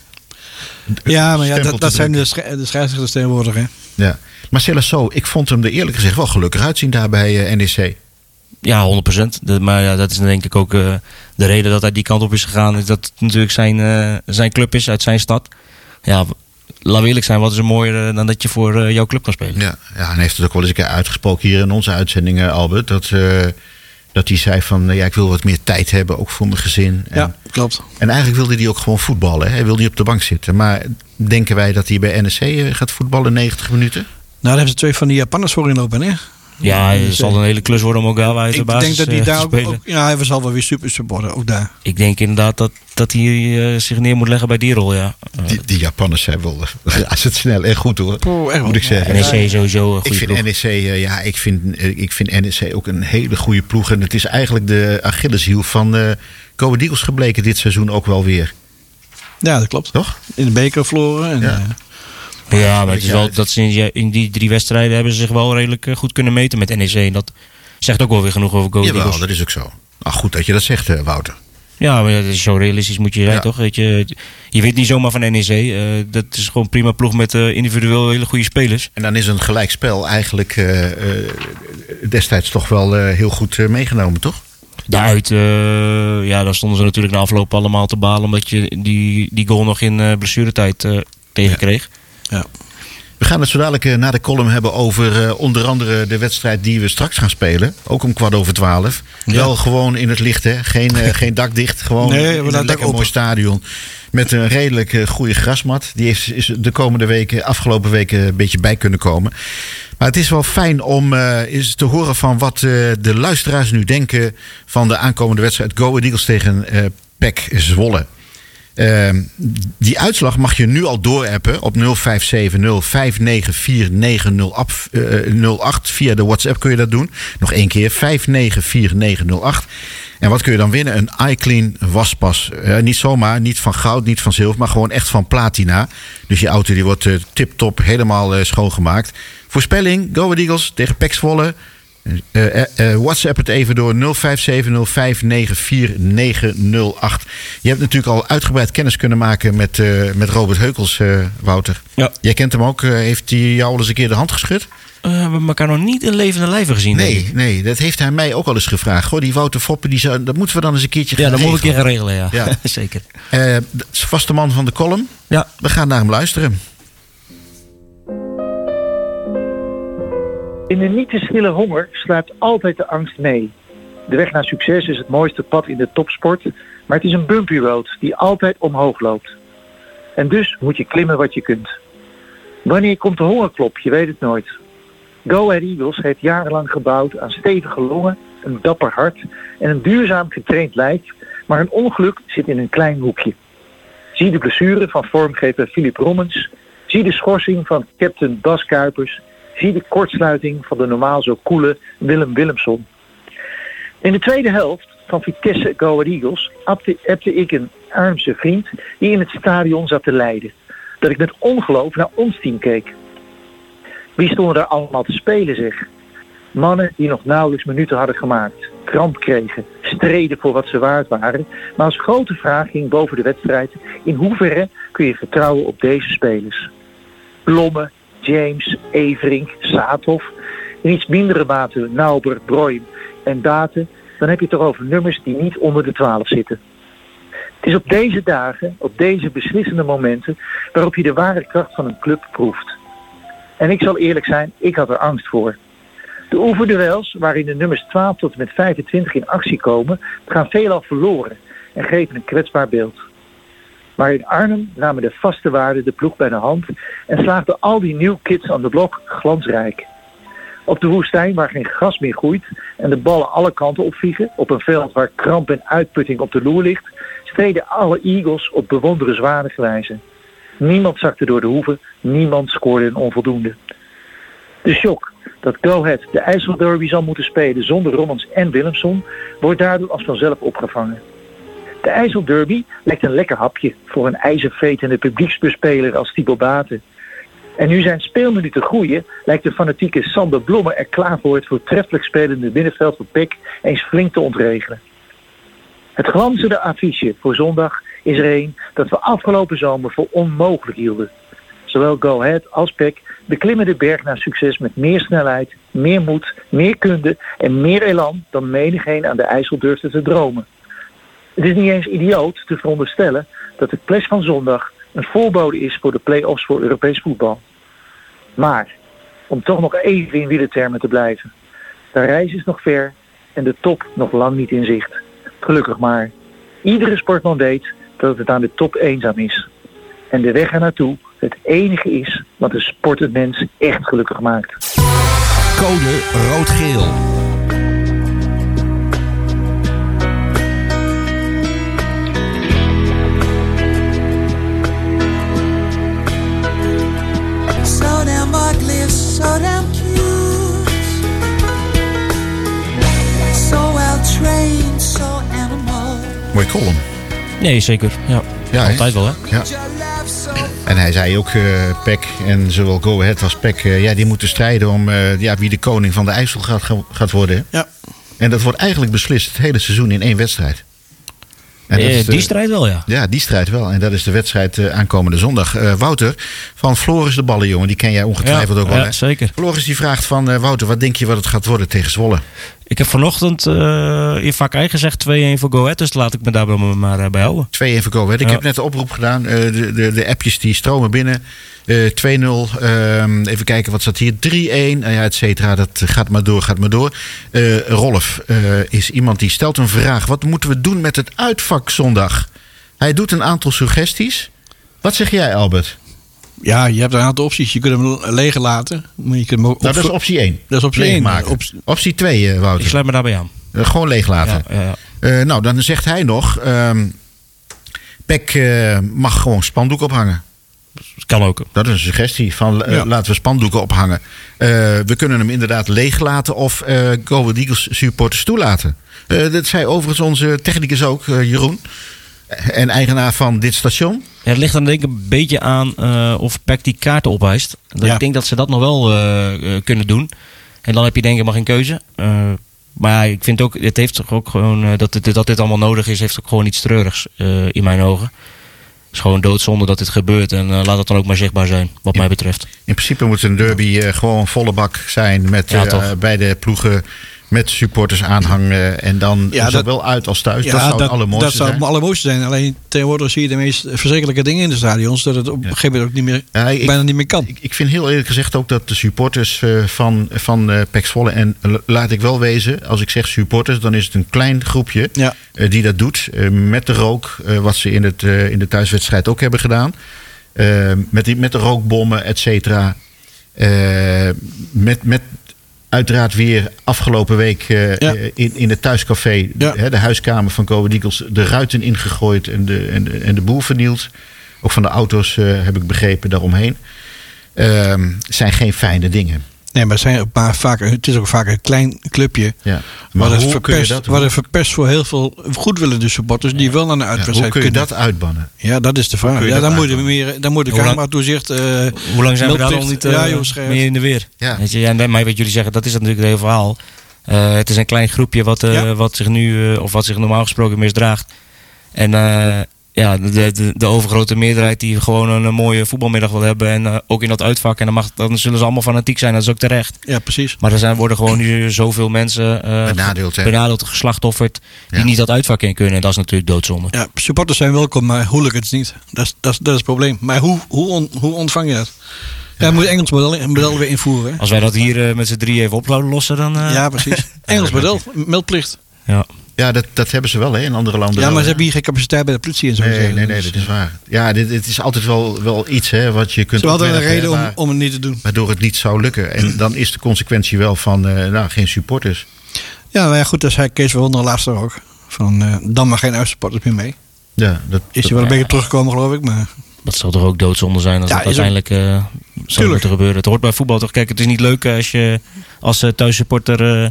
E: ja maar ja, dat, dat zijn de, sche- de scheidsrechters tegenwoordig, hè?
D: Ja. Maar Celasso, ik vond hem er eerlijk gezegd wel gelukkig uitzien daar bij uh, N E C.
F: Ja, honderd procent. De, maar ja, dat is denk ik ook uh, de reden dat hij die kant op is gegaan. Is dat het natuurlijk zijn, uh, zijn club is, uit zijn stad. Ja, laten we eerlijk zijn, wat is er mooier uh, dan dat je voor uh, jouw club kan spelen.
D: Ja, ja, en heeft het ook wel eens een keer uitgesproken hier in onze uitzending, uh, Albert. Dat, uh, dat hij zei van, uh, ja, ik wil wat meer tijd hebben, ook voor mijn gezin. En,
E: ja, klopt.
D: En eigenlijk wilde hij ook gewoon voetballen. Hè? Hij wilde niet op de bank zitten. Maar denken wij dat hij bij N E C uh, gaat voetballen negentig minuten?
E: Nou, daar hebben ze twee van die Japanners voor inlopen, hè?
F: Ja, het zal een hele klus worden om ook daar uit de
E: ik
F: basis
E: denk dat hij
F: uh,
E: daar
F: te
E: ook,
F: spelen.
E: ook... Ja, hij zal wel weer super worden, ook daar.
F: Ik denk inderdaad dat, dat hij uh, zich neer moet leggen bij die rol, ja. Uh,
D: die, die Japanners zijn wel... Als het snel en goed hoor,
E: oh, echt
D: moet ik zeggen.
F: N E C sowieso een goede
D: Ik vind
F: ploeg.
D: N E C, uh, ja, ik vind, uh, ik vind N E C ook een hele goede ploeg. En het is eigenlijk de Achilleshiel van uh, Go Ahead Eagles gebleken dit seizoen ook wel weer.
E: Ja, dat klopt.
D: Toch?
E: In de beker verloren. En,
D: ja.
E: Uh,
F: Ja, maar het is wel dat ze in, in die drie wedstrijden hebben ze zich wel redelijk goed kunnen meten met N E C. En dat zegt ook wel weer genoeg over Go Ahead Eagles.
D: Jawel, dat is ook zo. Nou, goed dat je dat zegt, Wouter.
F: Ja, maar dat is zo realistisch moet je zijn, ja. toch? Weet je, je weet niet zomaar van N E C. Uh, dat is gewoon een prima ploeg met uh, individueel hele goede spelers.
D: En dan is een gelijkspel eigenlijk uh, uh, destijds toch wel uh, heel goed uh, meegenomen, toch?
F: Daaruit, uh, ja, daar stonden ze natuurlijk na afloop allemaal te balen. Omdat je die, die goal nog in uh, blessuretijd uh, tegenkreeg.
E: Ja. Ja.
D: We gaan het zo dadelijk uh, na de column hebben over uh, onder andere de wedstrijd die we straks gaan spelen. Ook om kwart over twaalf. Ja. Wel gewoon in het licht, hè? Geen, uh, geen dak dicht. Gewoon
E: nee,
D: in een lekker mooi stadion. Met een redelijk uh, goede grasmat. Die is, is de komende weken, afgelopen weken een beetje bij kunnen komen. Maar het is wel fijn om uh, eens te horen van wat uh, de luisteraars nu denken van de aankomende wedstrijd Go Ahead Eagles tegen uh, P E C Zwolle. Uh, die uitslag mag je nu al doorappen op nul vijf zeven nul vijf negen vier negen nul acht. Via de WhatsApp kun je dat doen. Nog één keer vijf negen vier negen nul acht. En wat kun je dan winnen? Een iClean waspas. Uh, niet zomaar, niet van goud, niet van zilver, maar gewoon echt van platina. Dus je auto die wordt uh, tip-top helemaal uh, schoongemaakt. Voorspelling, Go Ahead Eagles tegen P E C Zwolle. Uh, uh, uh, WhatsApp het even door nul vijf zeven nul vijf negen vier negen nul acht. Je hebt natuurlijk al uitgebreid kennis kunnen maken met, uh, met Robert Heukels, uh, Wouter.
F: Ja.
D: Jij kent hem ook. Uh, heeft hij jou al eens een keer de hand geschud?
F: Uh, we hebben elkaar nog niet in levende lijven gezien.
D: Nee, nee, dat heeft hij mij ook al eens gevraagd. Goh, die Wouter Foppe, die zou, dat moeten we dan eens een keertje gaan
F: Ja, dat
D: regelen.
F: moet ik een keer gaan regelen, ja.
D: Ja.
F: Zeker.
D: Uh, dat is vast de man van de column.
F: Ja.
D: We gaan naar hem luisteren.
J: In de niet te stille honger sluipt altijd de angst mee. De weg naar succes is het mooiste pad in de topsport, maar het is een bumpy road die altijd omhoog loopt. En dus moet je klimmen wat je kunt. Wanneer komt de hongerklop? Je weet het nooit. Go Ahead Eagles heeft jarenlang gebouwd aan stevige longen, een dapper hart en een duurzaam getraind lijf, maar een ongeluk zit in een klein hoekje. Zie de blessure van vormgever Philip Rommens, zie de schorsing van captain Bas Kuipers, zie de kortsluiting van de normaal zo koele Willem Willemson. In de tweede helft van Vitesse Go Ahead Eagles appte ik een Arnhemse vriend die in het stadion zat te lijden. Dat ik met ongeloof naar ons team keek. Wie stonden daar allemaal te spelen, zeg? Mannen die nog nauwelijks minuten hadden gemaakt, kramp kregen, streden voor wat ze waard waren. Maar als grote vraag ging boven de wedstrijd: in hoeverre kun je vertrouwen op deze spelers? Blomme, James, Everink, Saathoff. In iets mindere mate Nauber, Broim en Daten. Dan heb je het toch over nummers die niet onder de twaalf zitten. Het is op deze dagen, op deze beslissende momenten, waarop je de ware kracht van een club proeft. En ik zal eerlijk zijn, ik had er angst voor. De oefenduels, waarin de nummers twaalf tot en met vijfentwintig in actie komen, gaan veelal verloren en geven een kwetsbaar beeld. Maar in Arnhem namen de vaste waarden de ploeg bij de hand en slaagden al die new kids aan de blok glansrijk. Op de woestijn waar geen gras meer groeit en de ballen alle kanten opvliegen, op een veld waar kramp en uitputting op de loer ligt, streden alle Eagles op bewonderenswaardige wijze. Niemand zakte door de hoeven, niemand scoorde een onvoldoende. De shock dat Go Ahead de IJsselderby zal moeten spelen zonder Rommens en Willemson wordt daardoor als vanzelf opgevangen. De IJsselderby lijkt een lekker hapje voor een ijzervetende publieksbespeler als Thibaut Baten. En nu zijn speelminuten groeien, lijkt de fanatieke Sander Blomme er klaar voor het voortreffelijk spelende binnenveld van P E C eens flink te ontregelen. Het glanzende affiche voor zondag is er een dat we afgelopen zomer voor onmogelijk hielden. Zowel Go Ahead als P E C beklimmen de berg naar succes met meer snelheid, meer moed, meer kunde en meer elan dan menigeen aan de IJssel durfde te dromen. Het is niet eens idioot te veronderstellen dat de clash van zondag een voorbode is voor de play-offs voor Europees voetbal. Maar, om toch nog even in wielertermen te blijven. De reis is nog ver en de top nog lang niet in zicht. Gelukkig maar. Iedere sportman weet dat het aan de top eenzaam is. En de weg er naartoe het enige is wat een sportend mens echt gelukkig maakt.
A: Code rood-geel.
G: So damn ugly, so damn cute. So well trained, so animal.
D: Mooie column.
F: Nee, zeker. Ja,
D: Ja,
F: altijd wel, hè?
D: Ja. En hij zei ook, uh, P E C en zowel Go Ahead als P E C, uh, ja, die moeten strijden om uh, ja, wie de koning van de IJssel gaat, gaat worden. Hè?
E: Ja.
D: En dat wordt eigenlijk beslist het hele seizoen in één wedstrijd. En
F: Eh,
D: dat is de-
F: die strijd wel, ja.
D: Ja, die strijd wel. En dat is de wedstrijd uh, aankomende zondag. Uh, Wouter van Floris de Ballenjongen, die ken jij ongetwijfeld
F: Ja,
D: ook wel.
F: ja,
D: Hè?
F: zeker.
D: Floris die vraagt van uh, Wouter, wat denk je wat het gaat worden tegen Zwolle?
F: Ik heb vanochtend uh, in vak I gezegd twee-een voor Go Ahead, dus laat ik me daar maar uh, bij houden.
D: twee-een voor Go Ahead. Ik
F: Ja.
D: heb net de oproep gedaan. Uh, de, de, de appjes die stromen binnen. Uh, twee nul. Um, even kijken, wat staat hier? drie-een. Uh, ja, et cetera. Dat gaat maar door, gaat maar door. Uh, Rolf uh, is iemand die stelt een vraag. Wat moeten we doen met het uitvak zondag? Hij doet een aantal suggesties. Wat zeg jij, Albert?
E: Ja, je hebt een aantal opties. Je kunt hem leeg laten. Maar je kunt hem ook
D: Nou, dat is
E: opvul-
D: optie één.
E: Dat is optie één.
D: Leegmaken.
E: Op-
D: Optie twee, uh, Wouter.
F: Ik sluit me daarbij aan.
D: Uh, gewoon leeg laten.
F: Ja, ja, ja.
D: Uh, nou, dan zegt hij nog... Um, P E C uh, mag gewoon spandoek ophangen.
F: Kan ook.
D: Dat is een suggestie van uh,
E: Ja.
D: laten we spandoeken ophangen. Uh, we kunnen hem inderdaad leeg laten of uh, Go Ahead Eagles supporters toelaten. Uh, dat zei overigens onze technicus ook, uh, Jeroen. En eigenaar van dit station.
F: Ja, het ligt dan denk ik een beetje aan uh, of P E C die kaarten opeist. Dat
E: Ja.
F: Ik denk dat ze dat nog wel uh, uh, kunnen doen. En dan heb je denk ik helemaal geen keuze. Uh, maar ja, ik vind ook, het heeft toch ook gewoon, uh, dat, dit, dat dit allemaal nodig is, heeft ook gewoon iets treurigs uh, in mijn ogen. Het is gewoon doodzonde dat dit gebeurt. En uh, laat het dan ook maar zichtbaar zijn, wat
D: Ja.
F: mij betreft.
D: In principe moet een derby uh, gewoon volle bak zijn met
F: Ja,
D: uh,
F: toch.
D: beide ploegen met supporters aanhang. Uh, en dan
E: Ja,
D: zowel
E: dat-
D: uit als thuis.
E: Ja,
D: dat zou
E: dat,
D: het allermooiste
E: dat zou
D: zijn.
E: het allermooiste zijn. Alleen tegenwoordig zie je de meest verschrikkelijke dingen in de stadions. Dat het op een gegeven moment ook niet meer,
D: Ja, ik-
E: bijna niet meer kan.
D: Ik, ik vind heel eerlijk gezegd ook dat de supporters uh, van, van uh, P E C Zwolle... en uh, laat ik wel wezen, als ik zeg supporters... dan is het een klein groepje
E: Ja.
D: uh, die dat doet. Uh, met de rook, uh, wat ze in, het, uh, in de thuiswedstrijd ook hebben gedaan. Uh, met, die, met de rookbommen, et cetera. Uh, met, met uiteraard weer afgelopen week uh,
E: Ja.
D: uh, in, in het thuiscafé...
E: Ja.
D: Hè, de huiskamer van Go Ahead Eagles... de ruiten ingegooid en de, en de, en de boel vernield. Ook van de auto's uh, heb ik begrepen daaromheen. Um, zijn geen fijne dingen.
E: Nee, maar het, zijn maar vaak, het is ook vaak een klein clubje.
D: Ja.
E: Maar
D: Maar
E: dat
D: hoe kun je
E: verpest,
D: dat,
E: waar het verpest voor heel veel goedwillende supporters die wel naar een
D: ja, hoe
E: uitwedstrijd
D: kun je
E: kunnen.
D: dat uitbannen?
E: Ja, dat is de
D: Hoe
E: vraag.
D: kun je
E: Ja,
D: dat
E: dan moet je
D: uitbannen?
E: meer, dan moet de
F: Hoe lang-
E: camera-toezicht. Uh,
F: Hoe lang zijn we daar
E: meldplicht-
F: al niet uh,
E: ja, joh, scherp.
F: mee in de weer?
D: Ja.
F: Weet je, ja, en maar wat jullie zeggen, dat is natuurlijk het hele verhaal. Uh, het is een klein groepje wat, uh,
E: Ja.
F: wat zich nu, uh, of wat zich normaal gesproken misdraagt. En uh, ja, de, de, de overgrote meerderheid die gewoon een, een mooie voetbalmiddag wil hebben. En uh, ook in dat uitvak. En dan, mag, dan zullen ze allemaal fanatiek zijn, dat is ook terecht.
E: Ja, precies.
F: Maar er zijn, worden gewoon nu zoveel mensen uh,
D: Benadeeld, hè?
F: benadeeld, geslachtofferd, die
D: Ja.
F: niet dat uitvak in kunnen. En dat is natuurlijk doodzonde.
E: Ja, supporters zijn welkom, maar hooligans niet. Dat is, dat is, dat is het probleem. Maar hoe, hoe, on, hoe ontvang je dat? Ja, je moet Engels model, model weer invoeren. Hè?
F: Als wij dat hier uh, met z'n drie even op zouden lossen, dan... Uh,
E: Ja, precies. Engels model, meldplicht.
F: ja.
D: Ja, dat, dat hebben ze wel hè, in andere landen.
E: Ja,
D: wel,
E: maar ze
D: hè.
E: hebben hier geen capaciteit bij de politie en zo.
D: Nee,
E: zeggen.
D: nee, nee,
E: Dus,
D: dat is waar. Ja, dit, dit is altijd wel, wel iets hè, wat je kunt
E: Ze hadden een
D: opwerpen,
E: reden
D: hè,
E: om,
D: waar-
E: om het niet te doen.
D: waardoor het niet zou lukken. En dan is de consequentie wel van uh, nou, geen supporters.
E: Ja, maar ja, goed, dat zei Kees Verwonder laatst ook. Van, uh, dan maar geen uitsupporters meer mee.
D: Ja, dat,
E: Is
D: dat-
E: hij wel een beetje teruggekomen, geloof ik. Maar
F: Dat zal toch ook doodzonde zijn als
E: Ja,
F: dat
E: is ook-
F: uiteindelijk uh, zou
E: Tuurlijk.
F: moeten gebeuren. Het hoort bij voetbal toch. Kijk, het is niet leuk als je als uh, thuissupporter uh,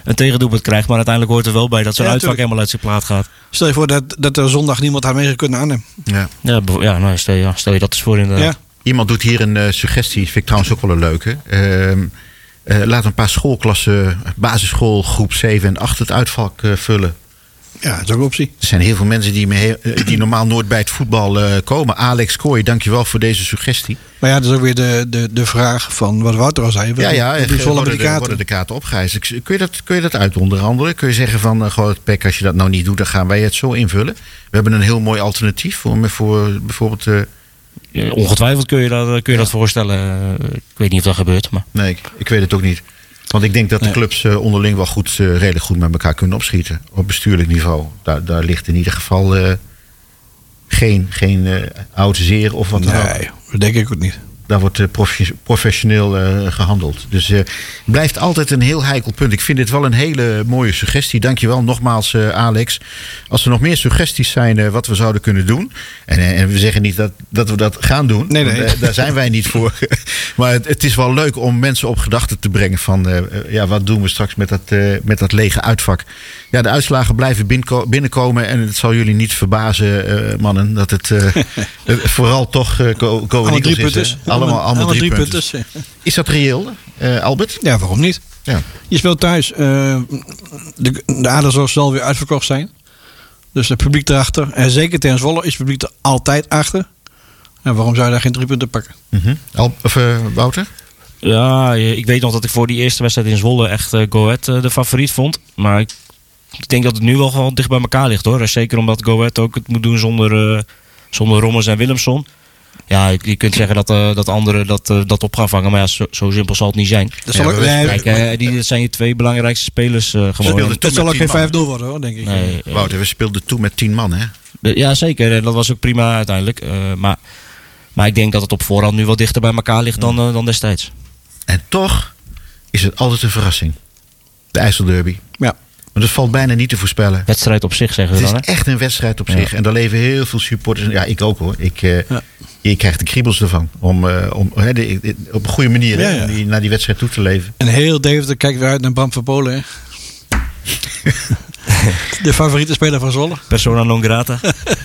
F: een tegendoelpunt krijgt. Maar uiteindelijk hoort er wel bij dat zo'n
E: Ja,
F: uitvak
E: tuurlijk.
F: helemaal uit zijn plaat gaat.
E: Stel je voor dat, dat er zondag niemand haar mee kunnen aannemen.
D: Ja.
F: Ja, bevo- ja, nou, stel, ja, stel je dat eens voor inderdaad.
E: Ja.
D: Iemand doet hier een uh, suggestie, vind ik trouwens ook wel een leuke. Uh, uh, laat een paar schoolklassen, basisschool, groep zeven en acht het uitvak uh, vullen.
E: Ja, dat is ook een optie.
D: Er zijn heel veel mensen die, me he- die normaal nooit bij het voetbal uh, komen. Alex Kooi, dankjewel voor deze suggestie.
E: Maar ja, dat is ook weer de, de, de vraag van wat Wouter al zei.
D: Ja, ja,
E: Hoe
D: en
E: vol
D: worden,
E: de
D: de,
E: kaarten?
D: worden de kaarten opgeëist. Ik- Kun je dat, kun je dat uit onderhandelen? Kun je zeggen van, uh, gewoon het pek, als je dat nou niet doet, dan gaan wij het zo invullen. We hebben een heel mooi alternatief voor, voor bijvoorbeeld... Uh,
F: Ja, ongetwijfeld kun je dat, kun je dat voorstellen. Uh, ik weet niet of dat gebeurt. Maar.
D: nee, ik, ik weet het ook niet. Want ik denk dat de
E: Nee.
D: clubs uh, onderling wel goed, uh, redelijk goed met elkaar kunnen opschieten. Op bestuurlijk niveau. Daar, daar ligt in ieder geval uh, geen, geen uh, oud zeer of wat dan ook.
E: Nee, dat denk ik ook niet.
D: Daar wordt uh, prof- professioneel uh, gehandeld. Dus uh, blijft altijd een heel heikel punt. Ik vind dit wel een hele mooie suggestie. Dankjewel nogmaals, uh, Alex. Als er nog meer suggesties zijn uh, wat we zouden kunnen doen. En, uh, en we zeggen niet dat, dat we dat gaan doen.
E: Nee, nee.
D: Want, uh, daar zijn wij niet voor. Maar het, het is wel leuk om mensen op gedachten te brengen van... Uh, ja, wat doen we straks met dat, uh, met dat lege uitvak. Ja, de uitslagen blijven binnenko- binnenkomen. En het zal jullie niet verbazen, uh, mannen, dat het uh, vooral toch uh, Go, Go
E: Allemaal drie
D: Eagles is,
E: puntjes.
D: hè? Allemaal, allemaal drie, punten.
E: punten.
D: Is dat reëel, uh, Albert?
E: Ja, waarom niet?
D: Ja.
E: Je speelt thuis. Uh, de, de Aderzoos zal weer uitverkocht zijn. Dus het publiek erachter. En zeker tegen Zwolle is het publiek er altijd achter. En waarom zou je daar geen drie punten pakken?
D: Mm-hmm. Al, of uh, Wouter?
F: Ja, ik weet nog dat ik voor die eerste wedstrijd in Zwolle echt uh, Go Ahead uh, de favoriet vond. Maar ik, ik denk dat het nu wel gewoon dicht bij elkaar ligt hoor. Zeker omdat Go Ahead ook het moet doen zonder, uh, zonder Rommers en Willemson. Ja, je, je kunt zeggen dat, uh, dat anderen dat, uh, dat op gaan vangen. Maar ja, zo, zo simpel zal het niet zijn.
E: Dat, zal
D: Ja,
E: ook,
D: we-
E: nee,
F: Kijk, uh, die, dat zijn je twee belangrijkste spelers uh, gewoon.
D: speelden
E: dat
D: toen
E: zal
D: met
E: ook geen
D: tien man.
E: vijf nul worden hoor, denk ik.
F: Nee, uh,
D: Wouter, we speelden toen met tien man, hè?
F: de- ja, zeker. En dat was ook prima uiteindelijk. Uh, maar, maar ik denk dat het op voorhand nu wel dichter bij elkaar ligt dan, uh, dan destijds.
D: En toch is het altijd een verrassing. De IJsselderby.
E: Ja.
D: Want het valt bijna niet te voorspellen.
F: Wedstrijd op zich zeggen
D: Het
F: we
D: is
F: dan. Hè?
D: echt een wedstrijd op
F: Ja.
D: zich. En daar leven heel veel supporters. Ja, ik ook hoor. Ik, uh,
E: Ja.
D: Je krijgt de kriebels ervan. Om, uh, om hè, de, de- op een goede manier hè,
E: Ja, ja.
D: om die, naar die wedstrijd toe te leven.
E: En heel Deventer kijkt weer uit naar Bram van Polen. Hè? De favoriete speler van Zwolle.
F: Persona non grata.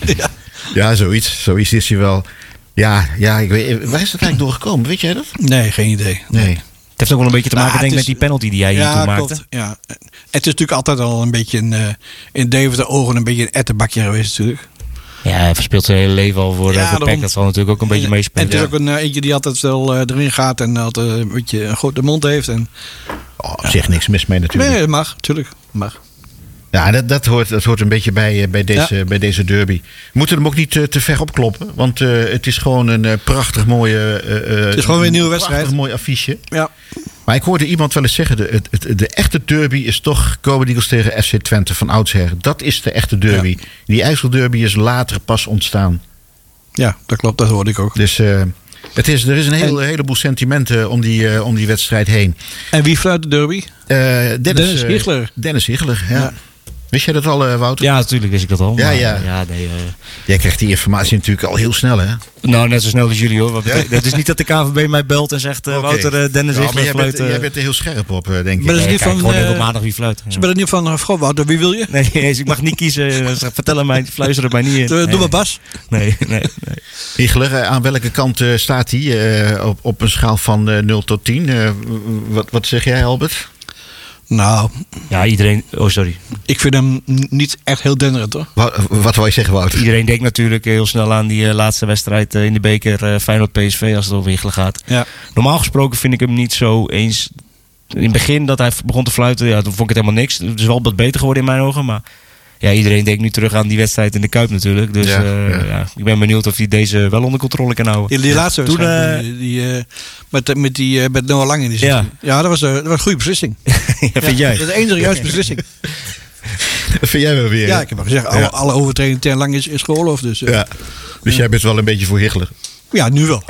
D: Ja, zoiets. Zoiets is hij wel. Ja, ja ik weet, waar is dat eigenlijk door gekomen? Weet jij dat?
E: Nee, geen idee.
D: Nee.
F: Het heeft ook wel een beetje te maken
E: Nou,
F: denk ik,
E: het
F: met
E: is-
F: die penalty die jij hier
E: Ja,
F: toen maakte.
E: klopt. Ja. Het is natuurlijk altijd al een beetje een, uh, in Deventer ogen een beetje een ettenbakje geweest natuurlijk.
F: Ja, hij verspeelt zijn hele leven al voor,
E: Ja,
F: uh, voor
E: daarom.
F: P E C. Dat zal natuurlijk ook een beetje
E: En-
F: meespelen.
E: En het is ook een uh, eentje die altijd wel uh, erin gaat en altijd een beetje een grote mond heeft. En,
D: Oh, op zich niks mis mee natuurlijk.
E: nee, dat mag, natuurlijk. Mag.
D: Ja, dat, dat, hoort, dat hoort een beetje bij, eh, bij, deze,
E: Ja.
D: bij deze derby. We moeten hem ook niet te, te ver opkloppen. Want uh, het is gewoon een uh, prachtig mooie... Uh,
E: Het is gewoon weer een nieuwe wedstrijd.
D: Prachtig mooi affiche.
E: Ja.
D: Maar ik hoorde iemand wel eens zeggen... De, het, het, de echte derby is toch Go Ahead Eagles tegen F C Twente van oudsher. Dat is de echte derby.
E: Ja.
D: Die IJsselderby is later pas ontstaan.
E: Ja, dat klopt, dat hoorde ik ook.
D: Dus uh, het is, er is een heel, heleboel sentimenten om die, uh, om die wedstrijd heen.
E: En wie fluit de derby?
D: Uh, Dennis,
E: Dennis
D: uh,
E: Hichler.
D: Dennis Hichler, ja.
E: Ja.
D: Wist jij dat al, uh, Wouter?
F: Ja, natuurlijk wist ik dat al.
D: Ja,
F: maar,
D: ja.
F: ja nee, uh,
D: Jij krijgt die informatie natuurlijk al heel snel, hè?
F: nou, net zo snel als jullie hoor. Wat betekent- Het is niet dat de K V B mij belt en zegt... Uh,
D: Oké.
F: Wouter, uh, Dennis
D: Ja,
F: heeft
D: maar jij, bent,
F: fluit. uh,
D: jij bent er heel scherp op, uh, denk ik.
E: Maar dat is
F: nee,
E: niet
F: kijk,
E: van,
F: gewoon even
E: uh,
F: op maandag wie fluit.
E: Ze bellen niet van, uh, goh Wouter, wie wil je?
F: Nee, nee, ik mag niet kiezen. Uh, vertel hem mij, fluister het mij niet in.
E: Doe
F: Nee.
E: maar Bas.
F: Nee, nee, nee.
D: Hichler, uh, aan welke kant uh, staat hij uh, op, op een schaal van uh, nul tot tien? Uh, wat, wat zeg jij, Albert?
E: Nou,
F: Ja, iedereen... Oh, sorry.
E: ik vind hem n- niet echt heel denderend hoor.
D: Wat, wat wou je zeggen, Wouter?
F: Iedereen denkt natuurlijk heel snel aan die uh, laatste wedstrijd uh, in de beker uh, Feyenoord-P S V als het over Hichler gaat.
E: Ja.
F: Normaal gesproken vind ik hem niet zo eens... In het begin dat hij begon te fluiten, ja, toen vond ik het helemaal niks. Het is wel wat beter geworden in mijn ogen, maar... Ja, iedereen denkt nu terug aan die wedstrijd in de Kuip natuurlijk. Dus
D: Ja,
F: uh,
D: ja.
F: ja, ik ben benieuwd of hij deze wel onder controle kan houden.
E: Die, die laatste
F: Toen,
E: wedstrijd,
F: uh,
E: die, die, uh, met, met, die, uh, met Noah Lang in die
F: Ja.
E: zin. Ja, dat was, uh, dat was een goede beslissing.
F: ja, vind jij?
E: Dat is de enige juiste beslissing.
D: Dat vind jij wel weer.
E: Ja,
D: hè?
E: ik heb al gezegd, alle,
D: Ja.
E: alle overtredingen ten Lang is, is geoorloofd. Dus uh, ja.
D: Ja. Dus jij bent wel een beetje voor Hichler.
E: nu wel.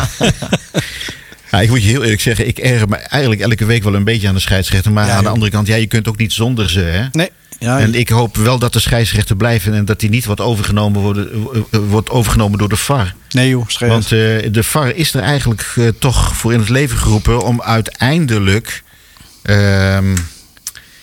D: Ja, ik moet je heel eerlijk zeggen, ik erger me eigenlijk elke week wel een beetje aan de scheidsrechter. Maar
E: Ja,
D: aan de
E: joh.
D: andere kant, ja, je kunt ook niet zonder ze, hè?
E: Nee. Ja,
D: En ik hoop wel dat de scheidsrechter blijven en dat die niet wordt overgenomen, worden, uh, wordt overgenomen door de V A R.
E: nee joh, schrijf.
D: Want uh, de V A R is er eigenlijk uh, toch voor in het leven geroepen om uiteindelijk... Um,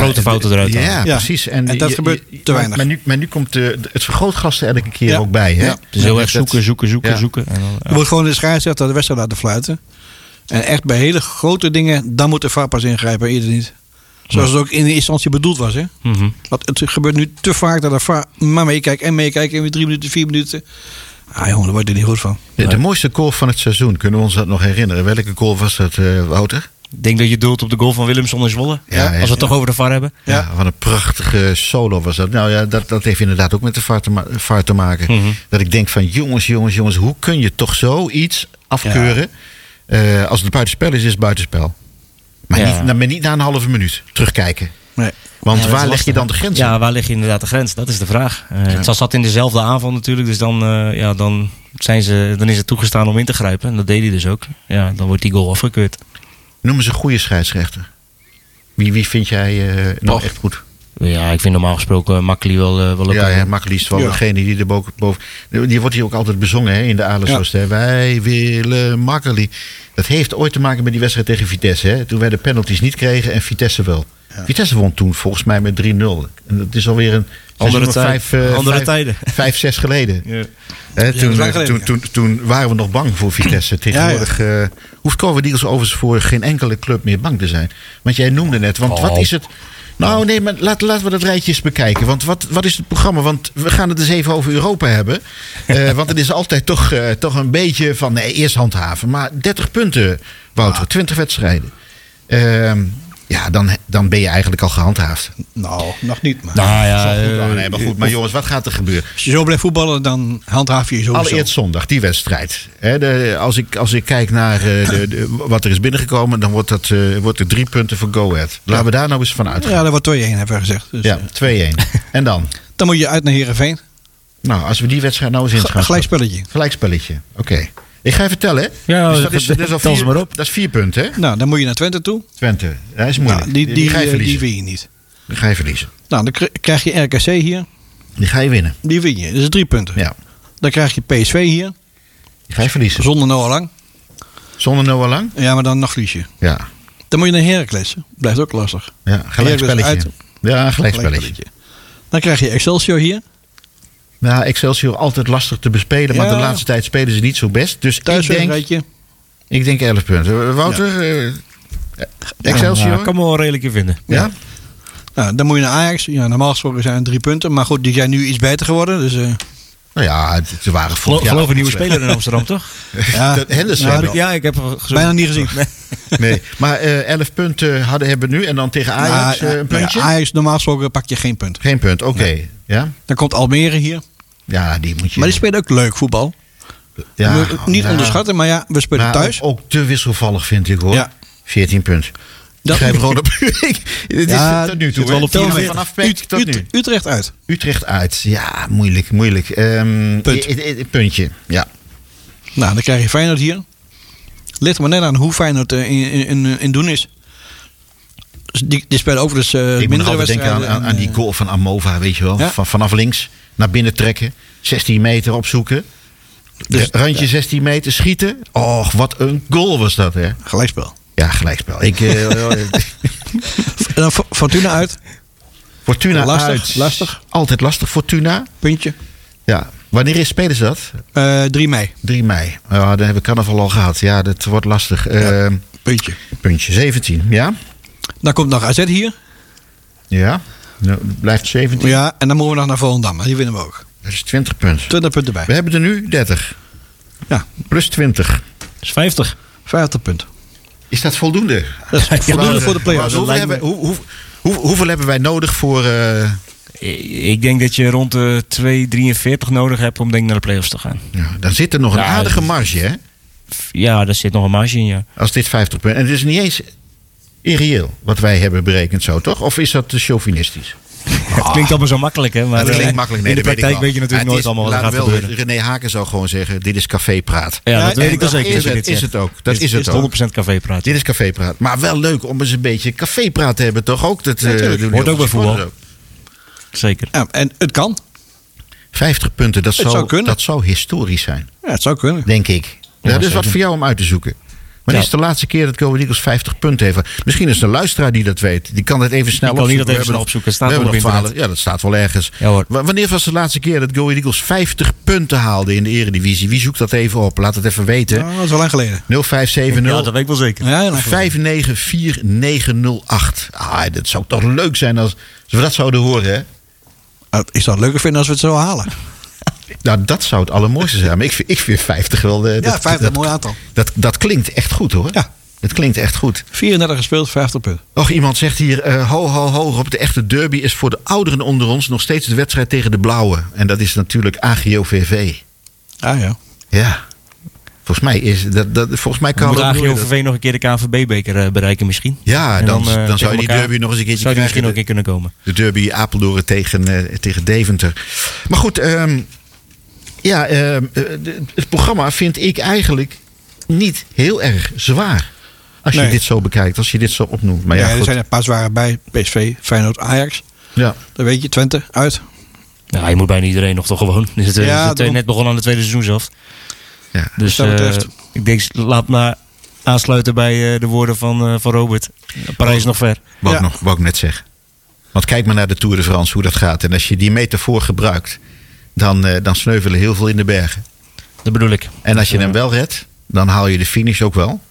F: grote fouten eruit halen.
D: Ja,
E: Ja.
D: precies.
E: En dat
D: je-
E: gebeurt
D: je-
E: te weinig.
D: Maar nu, maar nu komt de, het vergrootglas er elke keer
E: Ja.
D: ook bij. Hè?
E: Ja.
F: Het is heel
D: Ja,
F: erg
D: dat-
F: zoeken, zoeken, zoeken,
D: ja.
F: zoeken. En dan,
E: Er
F: ja.
E: wordt gewoon de scheidsrechter de wedstrijd laten fluiten. En echt bij hele grote dingen, dan moet de V A R pas ingrijpen, eerder niet. Zoals het ook in de eerste instantie bedoeld was. Hè?
F: Mhm.
E: Want het gebeurt nu te vaak dat de V A R maar meekijkt en meekijkt. En weer drie minuten, vier minuten. Ah jongen, daar word je er niet goed van.
D: De, de mooiste goal van het seizoen, kunnen we ons dat nog herinneren? Welke goal was dat, eh, Wouter?
F: Ik denk dat je doelt op de goal van Willemson in Zwolle.
D: Ja,
F: Als we het
D: ja.
F: toch over de V A R hebben.
D: Ja, wat een prachtige solo was dat. Nou ja, dat, dat heeft inderdaad ook met de V A R te, ma- V A R te maken.
F: Mhm.
D: Dat ik denk van jongens, jongens, jongens, hoe kun je toch zoiets afkeuren? Eh, als het buitenspel is, is het buitenspel. Maar,
F: Ja.
D: niet, nou, maar niet na een halve minuut terugkijken.
E: Nee.
D: Want
F: Ja, dat
D: waar
F: is
D: leg je
F: lastig,
D: dan de
F: hè?
D: grens?
F: Ja, waar leg je inderdaad de grens? Dat is de vraag. Uh, Het zat- zat in dezelfde aanval natuurlijk. Dus dan, uh, ja, dan, zijn ze, dan is het toegestaan om in te grijpen. En dat deed hij dus ook. Ja, dan wordt die goal afgekeurd.
D: Noem eens een goede scheidsrechter. Wie, wie vind jij eh nou
F: Och.
D: echt goed?
F: Ja, ik vind normaal gesproken Makkeli wel, uh, wel
D: Ja,
F: oké.
D: ja Makkeli is wel
E: Ja.
D: degene die er boven, boven... Die wordt hier ook altijd bezongen hè, in de Adelsoest. hè. Wij willen Makkeli. Dat heeft ooit te maken met die wedstrijd tegen Vitesse. Hè. Toen wij de penalties niet kregen en Vitesse wel. Vitesse won toen volgens mij met drie nul. En dat is alweer een
F: Andere
D: seizoen of
F: tijd-
D: vijf, eh,
F: andere
D: vijf,
F: tijden.
D: vijf, zes geleden.
F: Ja.
D: Hè,
E: dat is
D: toen,
E: lang
D: eh,
E: geleden,
D: toen, toen, toen waren we nog bang voor Vitesse. Tegenwoordig eh, hoeft Covert Eagles overigens voor geen enkele club meer bang te zijn. Want jij noemde net, want wat
F: Oh.
D: is het... Nou nee, maar laat, laten we dat rijtje eens bekijken. Want wat, wat is het programma? Want we gaan het eens even over Europa hebben. Eh, want het is altijd toch, eh, toch een beetje van nee, eerst handhaven. Maar dertig punten, Wouter, twintig wedstrijden. Ehm, ja, dan, dan ben je eigenlijk al gehandhaafd.
E: Nou, nog niet. Maar
F: Nou ja,
D: Goed,
F: uh,
D: oh, nee, maar goed, maar jongens, wat gaat er gebeuren?
E: als je zo blijft voetballen, dan handhaaf je je sowieso.
D: Allereerst zondag, die wedstrijd. Hè, de, als, ik, als ik kijk naar eh, de, de, wat er is binnengekomen, dan wordt, dat, eh, wordt er drie punten voor Go Ahead. Laten we daar nou eens van uitgaan.
E: Ja, dat wordt twee-een, hebben we gezegd. Dus,
D: Ja,
E: eh,
D: twee-een. En dan?
E: dan moet je uit naar Heerenveen.
D: Nou, als we die wedstrijd nou eens inschakelen.
E: Gelijkspelletje.
D: Gelijkspelletje, oké. Ik ga even tellen, hè?
F: Ja,
D: dus dat is, dat is al
F: tel ze
D: vier,
F: maar op.
D: dat is vier punten, hè?
E: Nou, dan moet je naar Twente toe.
D: Twente, dat is moeilijk.
E: Nou, die, die,
D: die ga je
E: eh,
D: verliezen.
E: die win je niet.
D: Die ga je verliezen.
E: Nou, dan kri- krijg je R K C hier.
D: Die ga je winnen.
E: Die win je. Dat is drie punten.
D: Ja,
E: Dan krijg je P S V hier.
D: die ga je verliezen.
E: Zonder Noah Lang.
D: Zonder Noah Lang?
E: Ja, maar dan nog verlies je.
D: Ja,
E: Dan moet je naar Heracles. Blijft ook lastig.
D: ja gelijkspelletje.
E: Uit.
D: Ja, een gelijkspelletje.
E: Gelijkspelletje. Dan krijg je Excelsior hier.
D: Nou, Excelsior altijd lastig te bespelen, maar
E: Ja.
D: de laatste tijd spelen ze niet zo best. Dus ik denk,
E: Thuiswedstrijdje.
D: ik denk elf punten. Wouter, eh, Excelsior?
F: Ja, ik kan me wel redelijk in vinden.
D: Ja?
E: Nou, dan moet je naar Ajax. Ja, normaal gesproken zijn het drie punten. Maar goed, die zijn nu iets beter geworden. Dus, eh,
D: Nou ja, het- ze waren
F: Geloof,
D: vorig jaar
F: geloof een
D: ook
F: nieuwe
D: slecht.
F: speler in Amsterdam, toch?
E: ja,
D: Dat- Henderson.
E: Nou,
D: wel.
F: Ja, ik heb hem gezien.
E: bijna niet gezien.
D: Nee, maar eh, elf punten hadden hebben nu en dan tegen Ajax
E: Nou,
D: eh, een
E: nou ja,
D: puntje?
E: Ajax, normaal gesproken pak je geen punt.
D: Geen punt, oké. Ja?
E: Dan komt Almere hier.
D: Ja, die moet je...
E: Maar die spelen ook leuk voetbal.
D: ja,
E: We- niet
D: ja.
E: onderschatten, maar ja, we spelen
D: Maar
E: thuis.
D: Ook, ook te wisselvallig vind ik hoor.
E: Ja.
D: veertien punten.
E: Dat-
D: Ik schrijf gewoon op. Dit is
E: Ja,
D: tot nu toe.
F: zit wel
D: hè.
F: op
D: Tel maar
F: vierenveertig.
D: vanaf Peck tot
E: Ut-
D: nu.
E: Utrecht uit.
D: Utrecht uit. Ja, moeilijk, moeilijk. Ehm,
E: Punt.
D: i- i- i- puntje, ja.
E: Nou, dan krijg je Feyenoord hier. Ligt maar net aan hoe Feyenoord eh, in, in, in, in doen is. Dus die, die spelen over dus uh,
D: Ik moet nog
E: mindere
D: altijd denken aan,
E: wedstrijden.
D: aan, aan die
E: en,
D: goal van Amova, weet je wel.
E: Ja.
D: Van, vanaf links naar binnen trekken. zestien meter opzoeken.
E: Dus-
D: Randje zestien meter schieten. Och, wat een goal was dat, hè?
E: eh, gelijkspel.
D: Ja, gelijkspel. Ik, eh,
E: En dan F- Fortuna uit.
D: Fortuna
E: Lastig,
D: uit.
E: lastig.
D: Altijd lastig, Fortuna.
E: Puntje.
D: Ja. Wanneer is spelen ze dat?
E: Eh drie mei.
D: drie mei. Ja, dan hebben we carnaval al gehad. Ja, dat wordt lastig. Ehm,
E: Puntje.
D: puntje zeventien. Ja?
E: Dan komt nog A Z hier.
D: Ja. Nou, blijft zeventien.
E: Ja, en dan moeten we nog naar Volendam. Die winnen we ook.
D: Dat is twintig punten.
E: twintig punten bij.
D: We hebben er nu dertig.
E: Ja.
D: Plus twintig.
F: Dat is vijftig.
E: vijftig punten.
D: Is dat voldoende?
E: Dat is voldoende voor de play-offs.
D: Hoeveel
F: lijkt me-
D: hebben, hoe, hoe, hoe, hoeveel hebben wij nodig voor... eh,
F: Ik denk dat je rond de twee drieënveertig nodig hebt om denk ik naar de play-offs te gaan.
D: ja, dan zit er nog een
F: Ja,
D: aardige
F: dat-
D: marge, hè?
F: Ja, daar zit nog een marge in, ja.
D: Als dit vijftig punten... En het is niet eens irreëel wat wij hebben berekend zo, toch? Of is dat te chauvinistisch?
F: Het klinkt allemaal zo makkelijk, hè? Maar
D: dat
F: eh,
D: klinkt makkelijk. Nee,
F: in de
D: dat weet
F: praktijk
D: ik wel.
F: weet je natuurlijk
D: Maar
F: nooit
D: het is-
F: allemaal wat er gaat
D: laten we wel,
F: gebeuren.
D: René Haken zou gewoon zeggen, dit is cafépraat.
F: Ja, dat
D: En
F: weet ik wel
D: dat
F: zeker.
D: Is
F: dat je
D: het,
F: dit
D: is
F: zegt.
D: het ook. Dat is het ook.
F: honderd procent café praten.
D: Dit is cafépraat. Maar wel leuk om eens een beetje cafépraat te hebben, toch ook? Dat, eh,
E: tuurlijk.
D: doen
F: Hoort
D: die
F: ook bij voetbal.
D: supporters ook.
F: Zeker.
E: Ja, en het kan.
D: vijftig punten, dat
E: Het
D: zou,
E: zou kunnen.
D: dat zou historisch zijn,
E: Ja, het zou kunnen.
D: denk ik. Ja,
F: Ja,
D: dat is wat
F: zeker.
D: voor jou om uit te zoeken. Maar
F: Ja.
D: dit is de laatste keer dat Go Ahead Eagles vijftig punten heeft. Misschien is er een luisteraar die dat weet. Die kan dat even snel
F: kan niet
D: opzoeken.
F: dat even
D: We
F: snel
D: hebben
F: opzoeken.
D: nog-
F: Staat
D: we
F: ook
D: hebben
F: op
D: nog
F: internet.
D: falen. Ja, dat staat wel ergens.
F: Ja, hoor.
D: W- Wanneer was de laatste keer dat Go Ahead Eagles vijftig punten haalde in de Eredivisie? Wie zoekt dat even op? Laat het even weten.
E: Nou, dat is wel lang geleden.
D: nul vijf zeven nul
F: Ja, dat weet ik wel zeker.
E: Ja, heel lang geleden.
D: vijf negen vier negen nul acht. Ah, dat zou toch leuk zijn als, als we dat zouden horen, hè?
E: Nou, ik zou het leuker vinden als we het zo halen.
D: Nou, dat zou het allermooiste zijn. Maar ik vind, ik vind vijftig wel... eh,
E: Ja,
D: dat,
E: vijftig,
D: dat,
E: een mooi aantal.
D: Dat, dat klinkt echt goed, hoor.
E: Ja.
D: Het klinkt echt goed.
E: vierendertig gespeeld, vijftig punten.
D: Och, iemand zegt hier, eh, ho, ho, ho, op de echte derby is voor de ouderen onder ons nog steeds de wedstrijd tegen de blauwe. En dat is natuurlijk A G O V V.
E: Ah ja.
D: Ja. Volgens mij is dat, dat volgens mij
F: Dan
D: kan
F: moet
D: dat
F: A G O V V nog een keer de K N V B-beker bereiken misschien.
D: Ja,
F: En
D: dan,
F: eh,
D: dan,
F: tegen
D: zou je die
F: elkaar
D: derby nog eens een keertje
F: zou die misschien ook
D: krijgen.
F: een keer kunnen komen.
D: De derby Apeldoorn tegen, eh, tegen Deventer. Maar goed, ehm, ja, ehm, eh, de- het programma vind ik eigenlijk niet heel erg zwaar. Als je
E: Nee.
D: dit zo bekijkt, als je dit zo opnoemt. Maar ja,
E: Ja, er
D: goed.
E: zijn een paar zware bij. P S V, Feyenoord, Ajax.
D: Ja.
E: Dat weet je, Twente, uit.
F: Ja, je moet bijna iedereen nog toch gewoon. Dus het,
E: Ja,
F: ja, het
E: daarom.
F: net begonnen aan het tweede seizoen zelf.
D: Ja.
F: Dus
E: dat
F: eh,
E: betreft.
F: ik denk, laat maar aansluiten bij eh, de woorden van, eh, van Robert. Parijs is nog ver.
D: Wou,
E: Ja.
D: ik nog, wou ik net zeggen. Want kijk maar naar de Tour de France, hoe dat gaat. En als je die metafoor gebruikt, dan, eh, dan sneuvelen heel veel in de bergen.
F: Dat bedoel ik.
D: En als je hem wel redt, dan haal je de finish ook wel.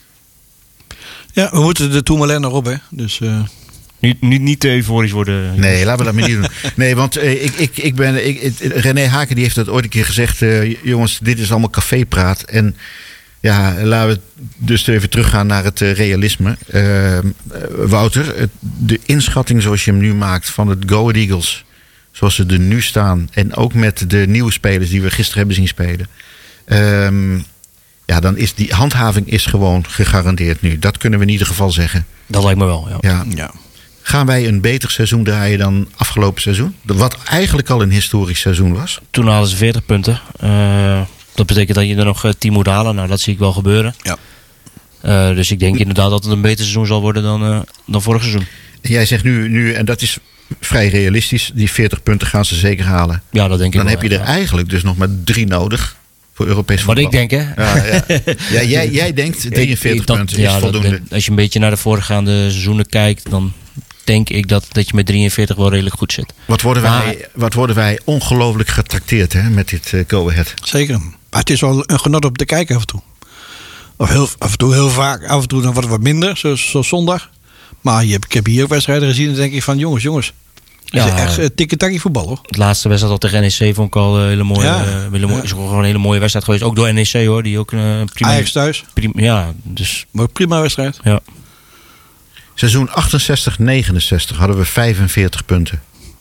E: Ja, we moeten de Tourmalet nog op, hè. Dus eh,
F: Niet, niet, niet te euforisch worden.
D: Nee, laten we dat maar niet doen. Nee, want eh, ik, ik, ik ben, ik, het- René Haken die heeft dat ooit een keer gezegd. eh, jongens, dit is allemaal cafépraat. En ja, laten we dus even teruggaan naar het eh, realisme. Eh, eh, Wouter, het- de inschatting zoals je hem nu maakt van het Go Ahead Eagles, zoals ze er nu staan, en ook met de nieuwe spelers die we gisteren hebben zien spelen. ehm, ja, dan is die handhaving is gewoon gegarandeerd nu. Dat kunnen we in ieder geval zeggen.
F: Dat lijkt me wel, ja.
D: Ja.
E: ja.
D: Gaan wij een beter seizoen draaien dan afgelopen seizoen? Wat eigenlijk al een historisch seizoen was.
F: Toen halen ze veertig punten. Eh, dat betekent dat je er nog eh, tien moet halen. Nou, dat zie ik wel gebeuren.
E: Ja.
F: Eh, dus ik denk inderdaad dat het een beter seizoen zal worden dan, eh, dan vorig seizoen.
D: En jij zegt nu, nu, en dat is vrij realistisch, die veertig punten gaan ze zeker halen.
F: Ja, dat denk ik
D: Dan
F: wel,
D: heb je er
F: ja.
D: eigenlijk dus nog maar drie nodig voor Europees
F: Wat
D: voetbal.
F: ik denk, hè?
D: Ja, ja. Ja, jij, jij denkt drieënveertig
F: Ik- ik- dat-
D: punten
F: ja,
D: is
F: dat-
D: voldoende.
F: dat- als je een beetje naar de voorgaande seizoenen kijkt, dan denk ik dat, dat je met drieënveertig wel redelijk goed zit.
D: Wat worden
F: Maar-
D: wij, wat worden wij ongelooflijk getrakteerd hè, met dit uh, Go Ahead.
E: Zeker. Maar het is wel een genot om te kijken af en toe. Of heel, af en toe heel vaak. Af en toe dan wordt het wat minder, zoals, zoals zondag. Maar je hebt, ik heb hier ook wedstrijden gezien en dan denk ik van jongens, jongens. Het is
F: Ja.
E: echt uh, tikkie-takkie voetbal, hoor.
F: Het laatste wedstrijd al tegen N E C vond ik al een hele mooie,
E: Ja.
F: eh, hele mooie
E: Ja.
F: is gewoon een hele mooie wedstrijd geweest. Ook door N E C hoor, die ook een prima.
E: Ajax thuis.
F: prima ja, dus
E: Maar prima wedstrijd.
F: ja.
D: Seizoen achtenzestig negenenzestig hadden we vijfenveertig punten.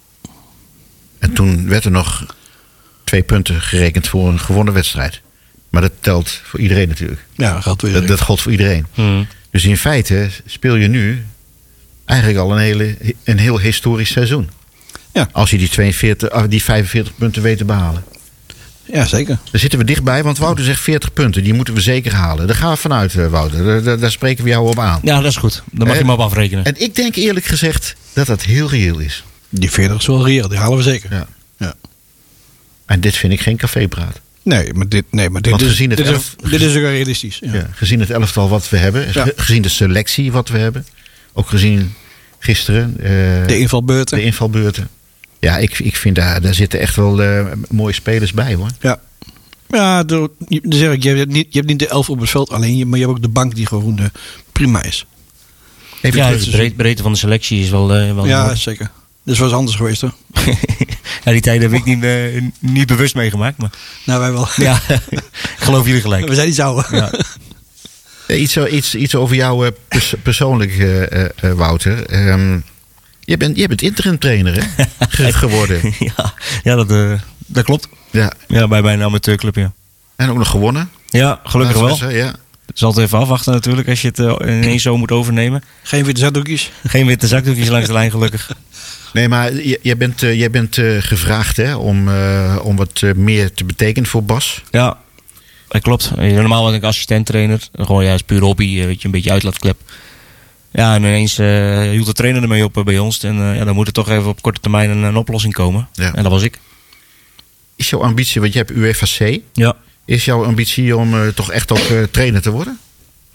D: En toen werd er nog twee punten gerekend voor een gewonnen wedstrijd. Maar dat telt voor iedereen natuurlijk.
E: Ja, dat geldt weer.
D: Dat, dat geldt voor iedereen.
F: Hmm.
D: Dus in feite speel je nu eigenlijk al een, hele, een heel historisch seizoen.
E: Ja.
D: Als je die, tweeënveertig, ah, die vijfenveertig punten weet te behalen.
E: Ja, zeker.
D: Daar zitten we dichtbij, want Wouter zegt veertig punten. Die moeten we zeker halen. Daar gaan we vanuit, eh, Wouter. Daar, daar, daar spreken we jou op aan.
F: ja, dat is goed. Dan mag
D: Hè?
F: je me op afrekenen.
D: En ik denk eerlijk gezegd dat dat heel reëel is.
E: Die veertig is wel reëel, die halen we zeker.
D: Ja.
E: Ja.
D: En dit vind ik geen cafépraat.
E: Nee, maar dit, nee, maar dit,
D: Want
E: is,
D: gezien het
E: dit,
D: elf-
E: is, dit is ook realistisch. Ja.
D: Ja, gezien het elftal wat we hebben.
E: Ja.
D: ge- Gezien de selectie wat we hebben. Ook gezien gisteren. eh,
E: De invalbeurten.
D: de invalbeurten. Ja, ik, ik vind daar, daar zitten echt wel eh, mooie spelers bij hoor.
E: Ja. Ja, de, je- dan zeg ik, je hebt, niet, je hebt niet de elf op het veld alleen, je- maar je hebt ook de bank die gewoon eh, prima is.
D: Even
F: Ja,
D: terug-
F: de breed, breedte van de selectie is wel, eh, wel
E: Ja,
F: mooi.
E: zeker. Dat is wel eens anders geweest, hoor.
F: Ja, die tijden heb ik niet, eh, niet bewust meegemaakt. Maar
E: Nou, wij wel.
F: ja, ik geloof jullie gelijk.
E: We zijn iets ouder.
F: Ja.
D: Ja, iets, iets, iets over jou eh, pers- persoonlijk, eh, eh, eh, Wouter. Ehm, je, bent, je bent interim trainer hè? Ge- geworden.
F: ja, ja dat, eh, dat klopt.
D: Ja.
F: Ja, bij mijn amateurclub, ja.
D: En ook nog gewonnen.
F: Ja, gelukkig wel.
D: Laatste wedstrijd, Ja.
F: Het is altijd even afwachten natuurlijk als je het eh, ineens zo moet overnemen.
E: Geen witte zakdoekjes.
F: Geen witte zakdoekjes langs de lijn, gelukkig.
D: Nee, maar j- jij bent, eh, jij bent eh, gevraagd hè, om, eh, om wat eh, meer te betekenen voor Bas.
F: Ja, dat klopt. Normaal was ik assistent-trainer. Gewoon, ja, is puur hobby, eh, weet je, een beetje uitlaatklep. Ja, en ineens eh, hield de trainer ermee op eh, bij ons. En eh, ja, dan moet er toch even op korte termijn een, een oplossing komen.
D: Ja.
F: En dat was ik.
D: Is jouw ambitie, want je hebt UEFA C.
F: Ja.
D: Is jouw ambitie om eh, toch echt ook eh, trainer te worden?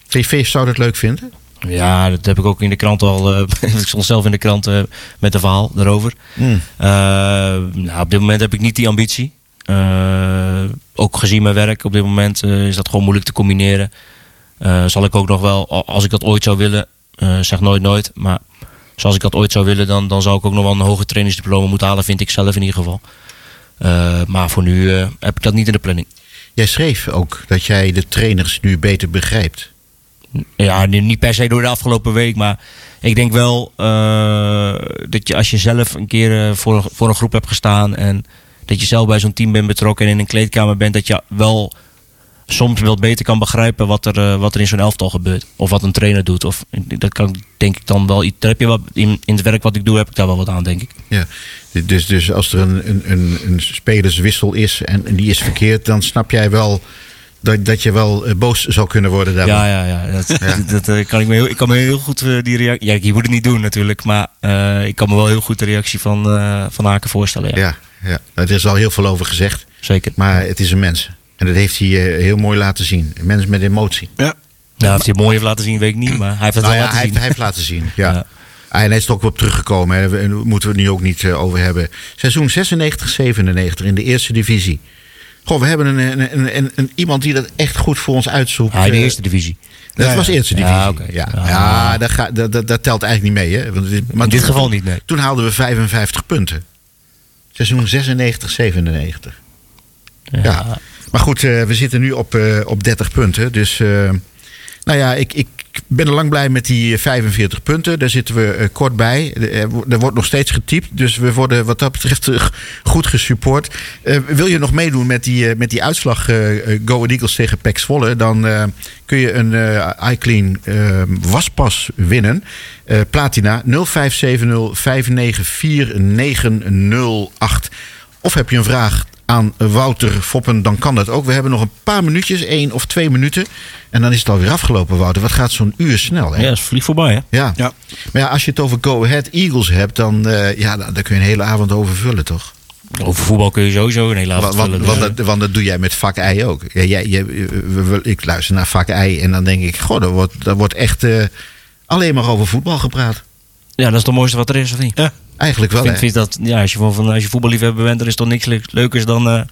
D: V V zou dat leuk vinden?
F: Ja, dat heb ik ook in de krant al. Uh, ik stond zelf in de krant uh, met een verhaal daarover.
D: Mm.
F: Uh, nou, op dit moment heb ik niet die ambitie. Uh, ook gezien mijn werk op dit moment uh, is dat gewoon moeilijk te combineren. Uh, zal ik ook nog wel, als ik dat ooit zou willen, uh, zeg nooit nooit, maar zoals ik dat ooit zou willen, dan, dan zou ik ook nog wel een hoger trainingsdiploma moeten halen, vind ik zelf in ieder geval. Uh, maar voor nu uh, heb ik dat niet in de planning.
D: Jij schreef ook dat jij de trainers nu beter begrijpt.
F: Ja, niet per se door de afgelopen week, maar ik denk wel uh, dat je als je zelf een keer uh, voor, voor een groep hebt gestaan en dat je zelf bij zo'n team bent betrokken en in een kleedkamer bent, dat je wel soms wel beter kan begrijpen wat er, uh, wat er in zo'n elftal gebeurt. Of wat een trainer doet. Of, dat kan denk ik dan wel. Daar heb je wat, in, in het werk wat ik doe heb ik daar wel wat aan, denk ik.
D: Ja, dus, dus als er een, een, een, een spelerswissel is en, en die is verkeerd, dan snap jij wel dat, dat je wel uh, boos zou kunnen worden daarvan.
F: Ja, ja, ja. Dat, ja. dat, dat uh, kan ik me heel, ik kan me heel goed uh, die reactie. Ja, je moet het niet doen natuurlijk, maar uh, ik kan me wel heel goed de reactie van, uh, van Aken voorstellen. Ja.
D: Ja, ja, er is al heel veel over gezegd.
F: Zeker.
D: Maar het is een mens. En dat heeft hij uh, heel mooi laten zien. Een mens met emotie.
E: Ja.
F: Nou, of hij het mooi heeft laten zien, weet ik niet. Maar hij heeft het
D: nou
F: wel
D: ja,
F: laten
D: hij
F: zien.
D: Heeft, hij heeft laten zien, ja.
F: Ja.
D: En hij is er ook op teruggekomen. Hè. Daar moeten we het nu ook niet uh, over hebben. Seizoen zesennegentig zevenennegentig in de eerste divisie. Goh, we hebben een, een, een, een, een, iemand die dat echt goed voor ons uitzoekt.
F: Ja, in de eerste divisie.
D: Dat
F: ja,
D: was de eerste divisie.
F: Ja, okay.
D: ja.
F: ja.
D: ja dat, ga, dat, dat, dat telt eigenlijk niet mee. Hè. Want het is, maar
F: in dit
D: toen,
F: geval niet, nee.
D: Toen haalden we vijfenvijftig punten. Seizoen zesennegentig zevenennegentig. Ja. ja. Maar goed, uh, we zitten nu op, uh, op dertig punten. Dus uh, nou ja, ik, ik ben er lang blij met die vijfenveertig punten. Daar zitten we uh, kort bij. Er, er wordt nog steeds getypt. Dus we worden wat dat betreft uh, goed gesupport. Uh, wil je nog meedoen met die, uh, met die uitslag uh, Go Ahead Eagles tegen P E C Zwolle? Dan uh, kun je een uh, iClean uh, waspas winnen. Uh, Platina nul vijf zeven nul vijf negen vier negen nul acht. Of heb je een vraag aan Wouter Foppen, dan kan dat ook. We hebben nog een paar minuutjes, één of twee minuten. En dan is het alweer afgelopen, Wouter. Wat gaat zo'n uur snel, hè?
F: Ja, dat is vlieg voorbij, hè?
D: Ja. ja. Maar ja, als je het over Go Ahead Eagles hebt, dan, uh, ja, dan, dan kun je een hele avond over vullen, toch?
F: Over voetbal kun je sowieso een hele avond
D: want,
F: vullen.
D: Want, want, dat, want dat doe jij met vak I ook. Ja, jij, jij, ik luister naar vak I en dan denk ik, goh, dat wordt, dat wordt echt uh, alleen maar over voetbal gepraat.
F: Ja, dat is het mooiste wat er is, of niet?
D: Ja. Eigenlijk wel,
F: ik vind, vind dat, ja, als je, van, als je voetballiefhebber bent, dan is toch niks leukers dan uh,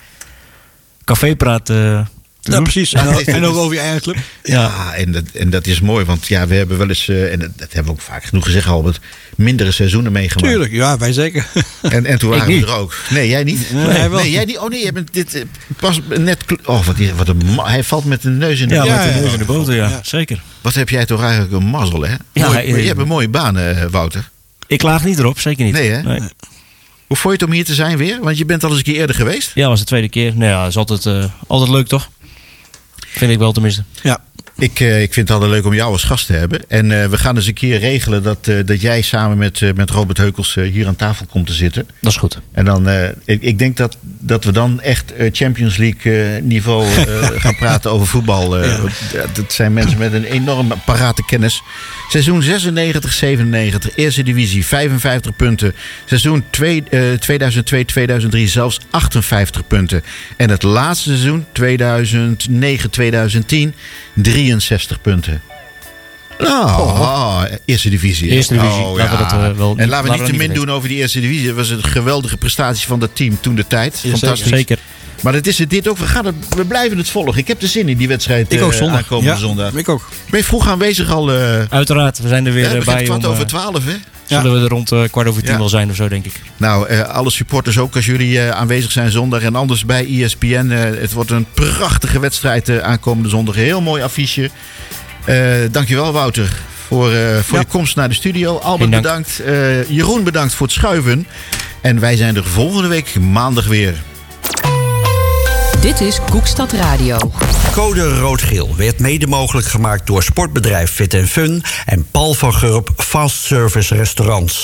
F: cafépraat uh, te
E: ja,
F: doen.
E: precies. En, ook, en ook over je eigen club.
D: Ja, ja en, dat, en dat is mooi. Want ja, we hebben wel eens, uh, en dat, dat hebben we ook vaak genoeg gezegd, Albert, mindere seizoenen meegemaakt.
E: Tuurlijk, ja, wij zeker.
D: En, en toen waren we er ook. Nee, jij niet?
E: Nee, nee,
D: nee jij niet? Oh nee, jij bent dit uh, pas net... Oh, wat, wat een ma- hij valt met de neus in de
F: ja,
D: boter.
F: Ja, met de neus in de boter, ja.
D: ja.
F: Zeker.
D: Wat heb jij toch eigenlijk een mazzel, hè?
F: Ja,
D: Mooi,
F: uh,
D: je hebt een mooie baan, uh, Wouter.
F: Ik klaag niet erop, zeker niet.
D: Nee, hè?
F: Nee.
D: Hoe vond je het om hier te zijn weer? Want je bent al eens een keer eerder geweest.
F: Ja, was de tweede keer. Nou ja, dat is altijd, uh, altijd leuk, toch? Vind ik wel tenminste.
D: Ja. Ik, uh, ik vind het altijd leuk om jou als gast te hebben. En uh, we gaan eens een keer regelen dat, uh, dat jij samen met, uh, met Robert Heukels uh, hier aan tafel komt te zitten.
F: Dat is goed.
D: En dan, uh, ik, ik denk dat, dat we dan echt uh, Champions League uh, niveau uh, gaan praten over voetbal. Uh, ja. Dat zijn mensen met een enorm parate kennis. Seizoen zesennegentig zevenennegentig, eerste divisie, vijfenvijftig punten. Seizoen twee, uh, tweeduizend twee tweeduizend drie zelfs achtenvijftig punten. En het laatste seizoen, tweeduizend negen tweeduizend tien, drieënzestig punten. Nou, oh, eerste divisie.
F: Eerste divisie.
D: Oh,
F: laten
D: ja.
F: we dat, uh, wel,
D: en laten we niet te min
F: niet
D: doen over die eerste divisie. Dat was een geweldige prestatie van dat team toen de tijd.
F: Ja,
D: fantastisch.
F: Zeker.
D: Maar dat is het dit ook. We, gaan het, we blijven het volgen. Ik heb de zin in die wedstrijd.
E: Ik ook
D: uh,
E: zondag.
D: aankomende
E: Ja,
D: zondag.
E: Ik ook.
D: Ben je vroeg aanwezig al? Uh,
F: Uiteraard, we zijn er weer
D: ja,
F: bij.
D: kwart
F: om,
D: over twaalf, hè?
F: Zullen ja. we er rond uh, kwart over tien
D: ja.
F: wel zijn of zo, denk ik.
D: Nou, uh, alle supporters ook als jullie uh, aanwezig zijn zondag. En anders bij E S P N. Uh, het wordt een prachtige wedstrijd uh, aankomende zondag. Heel mooi affiche. Uh, dankjewel, Wouter. Voor, uh, voor ja. je komst naar de studio. Albert bedankt. Uh, Jeroen bedankt voor het schuiven. En wij zijn er volgende week maandag weer.
K: Dit is Koekstad Radio.
A: Code Rood-Geel werd mede mogelijk gemaakt door sportbedrijf Fit en Fun en Paul van Gurp Fast Service Restaurants.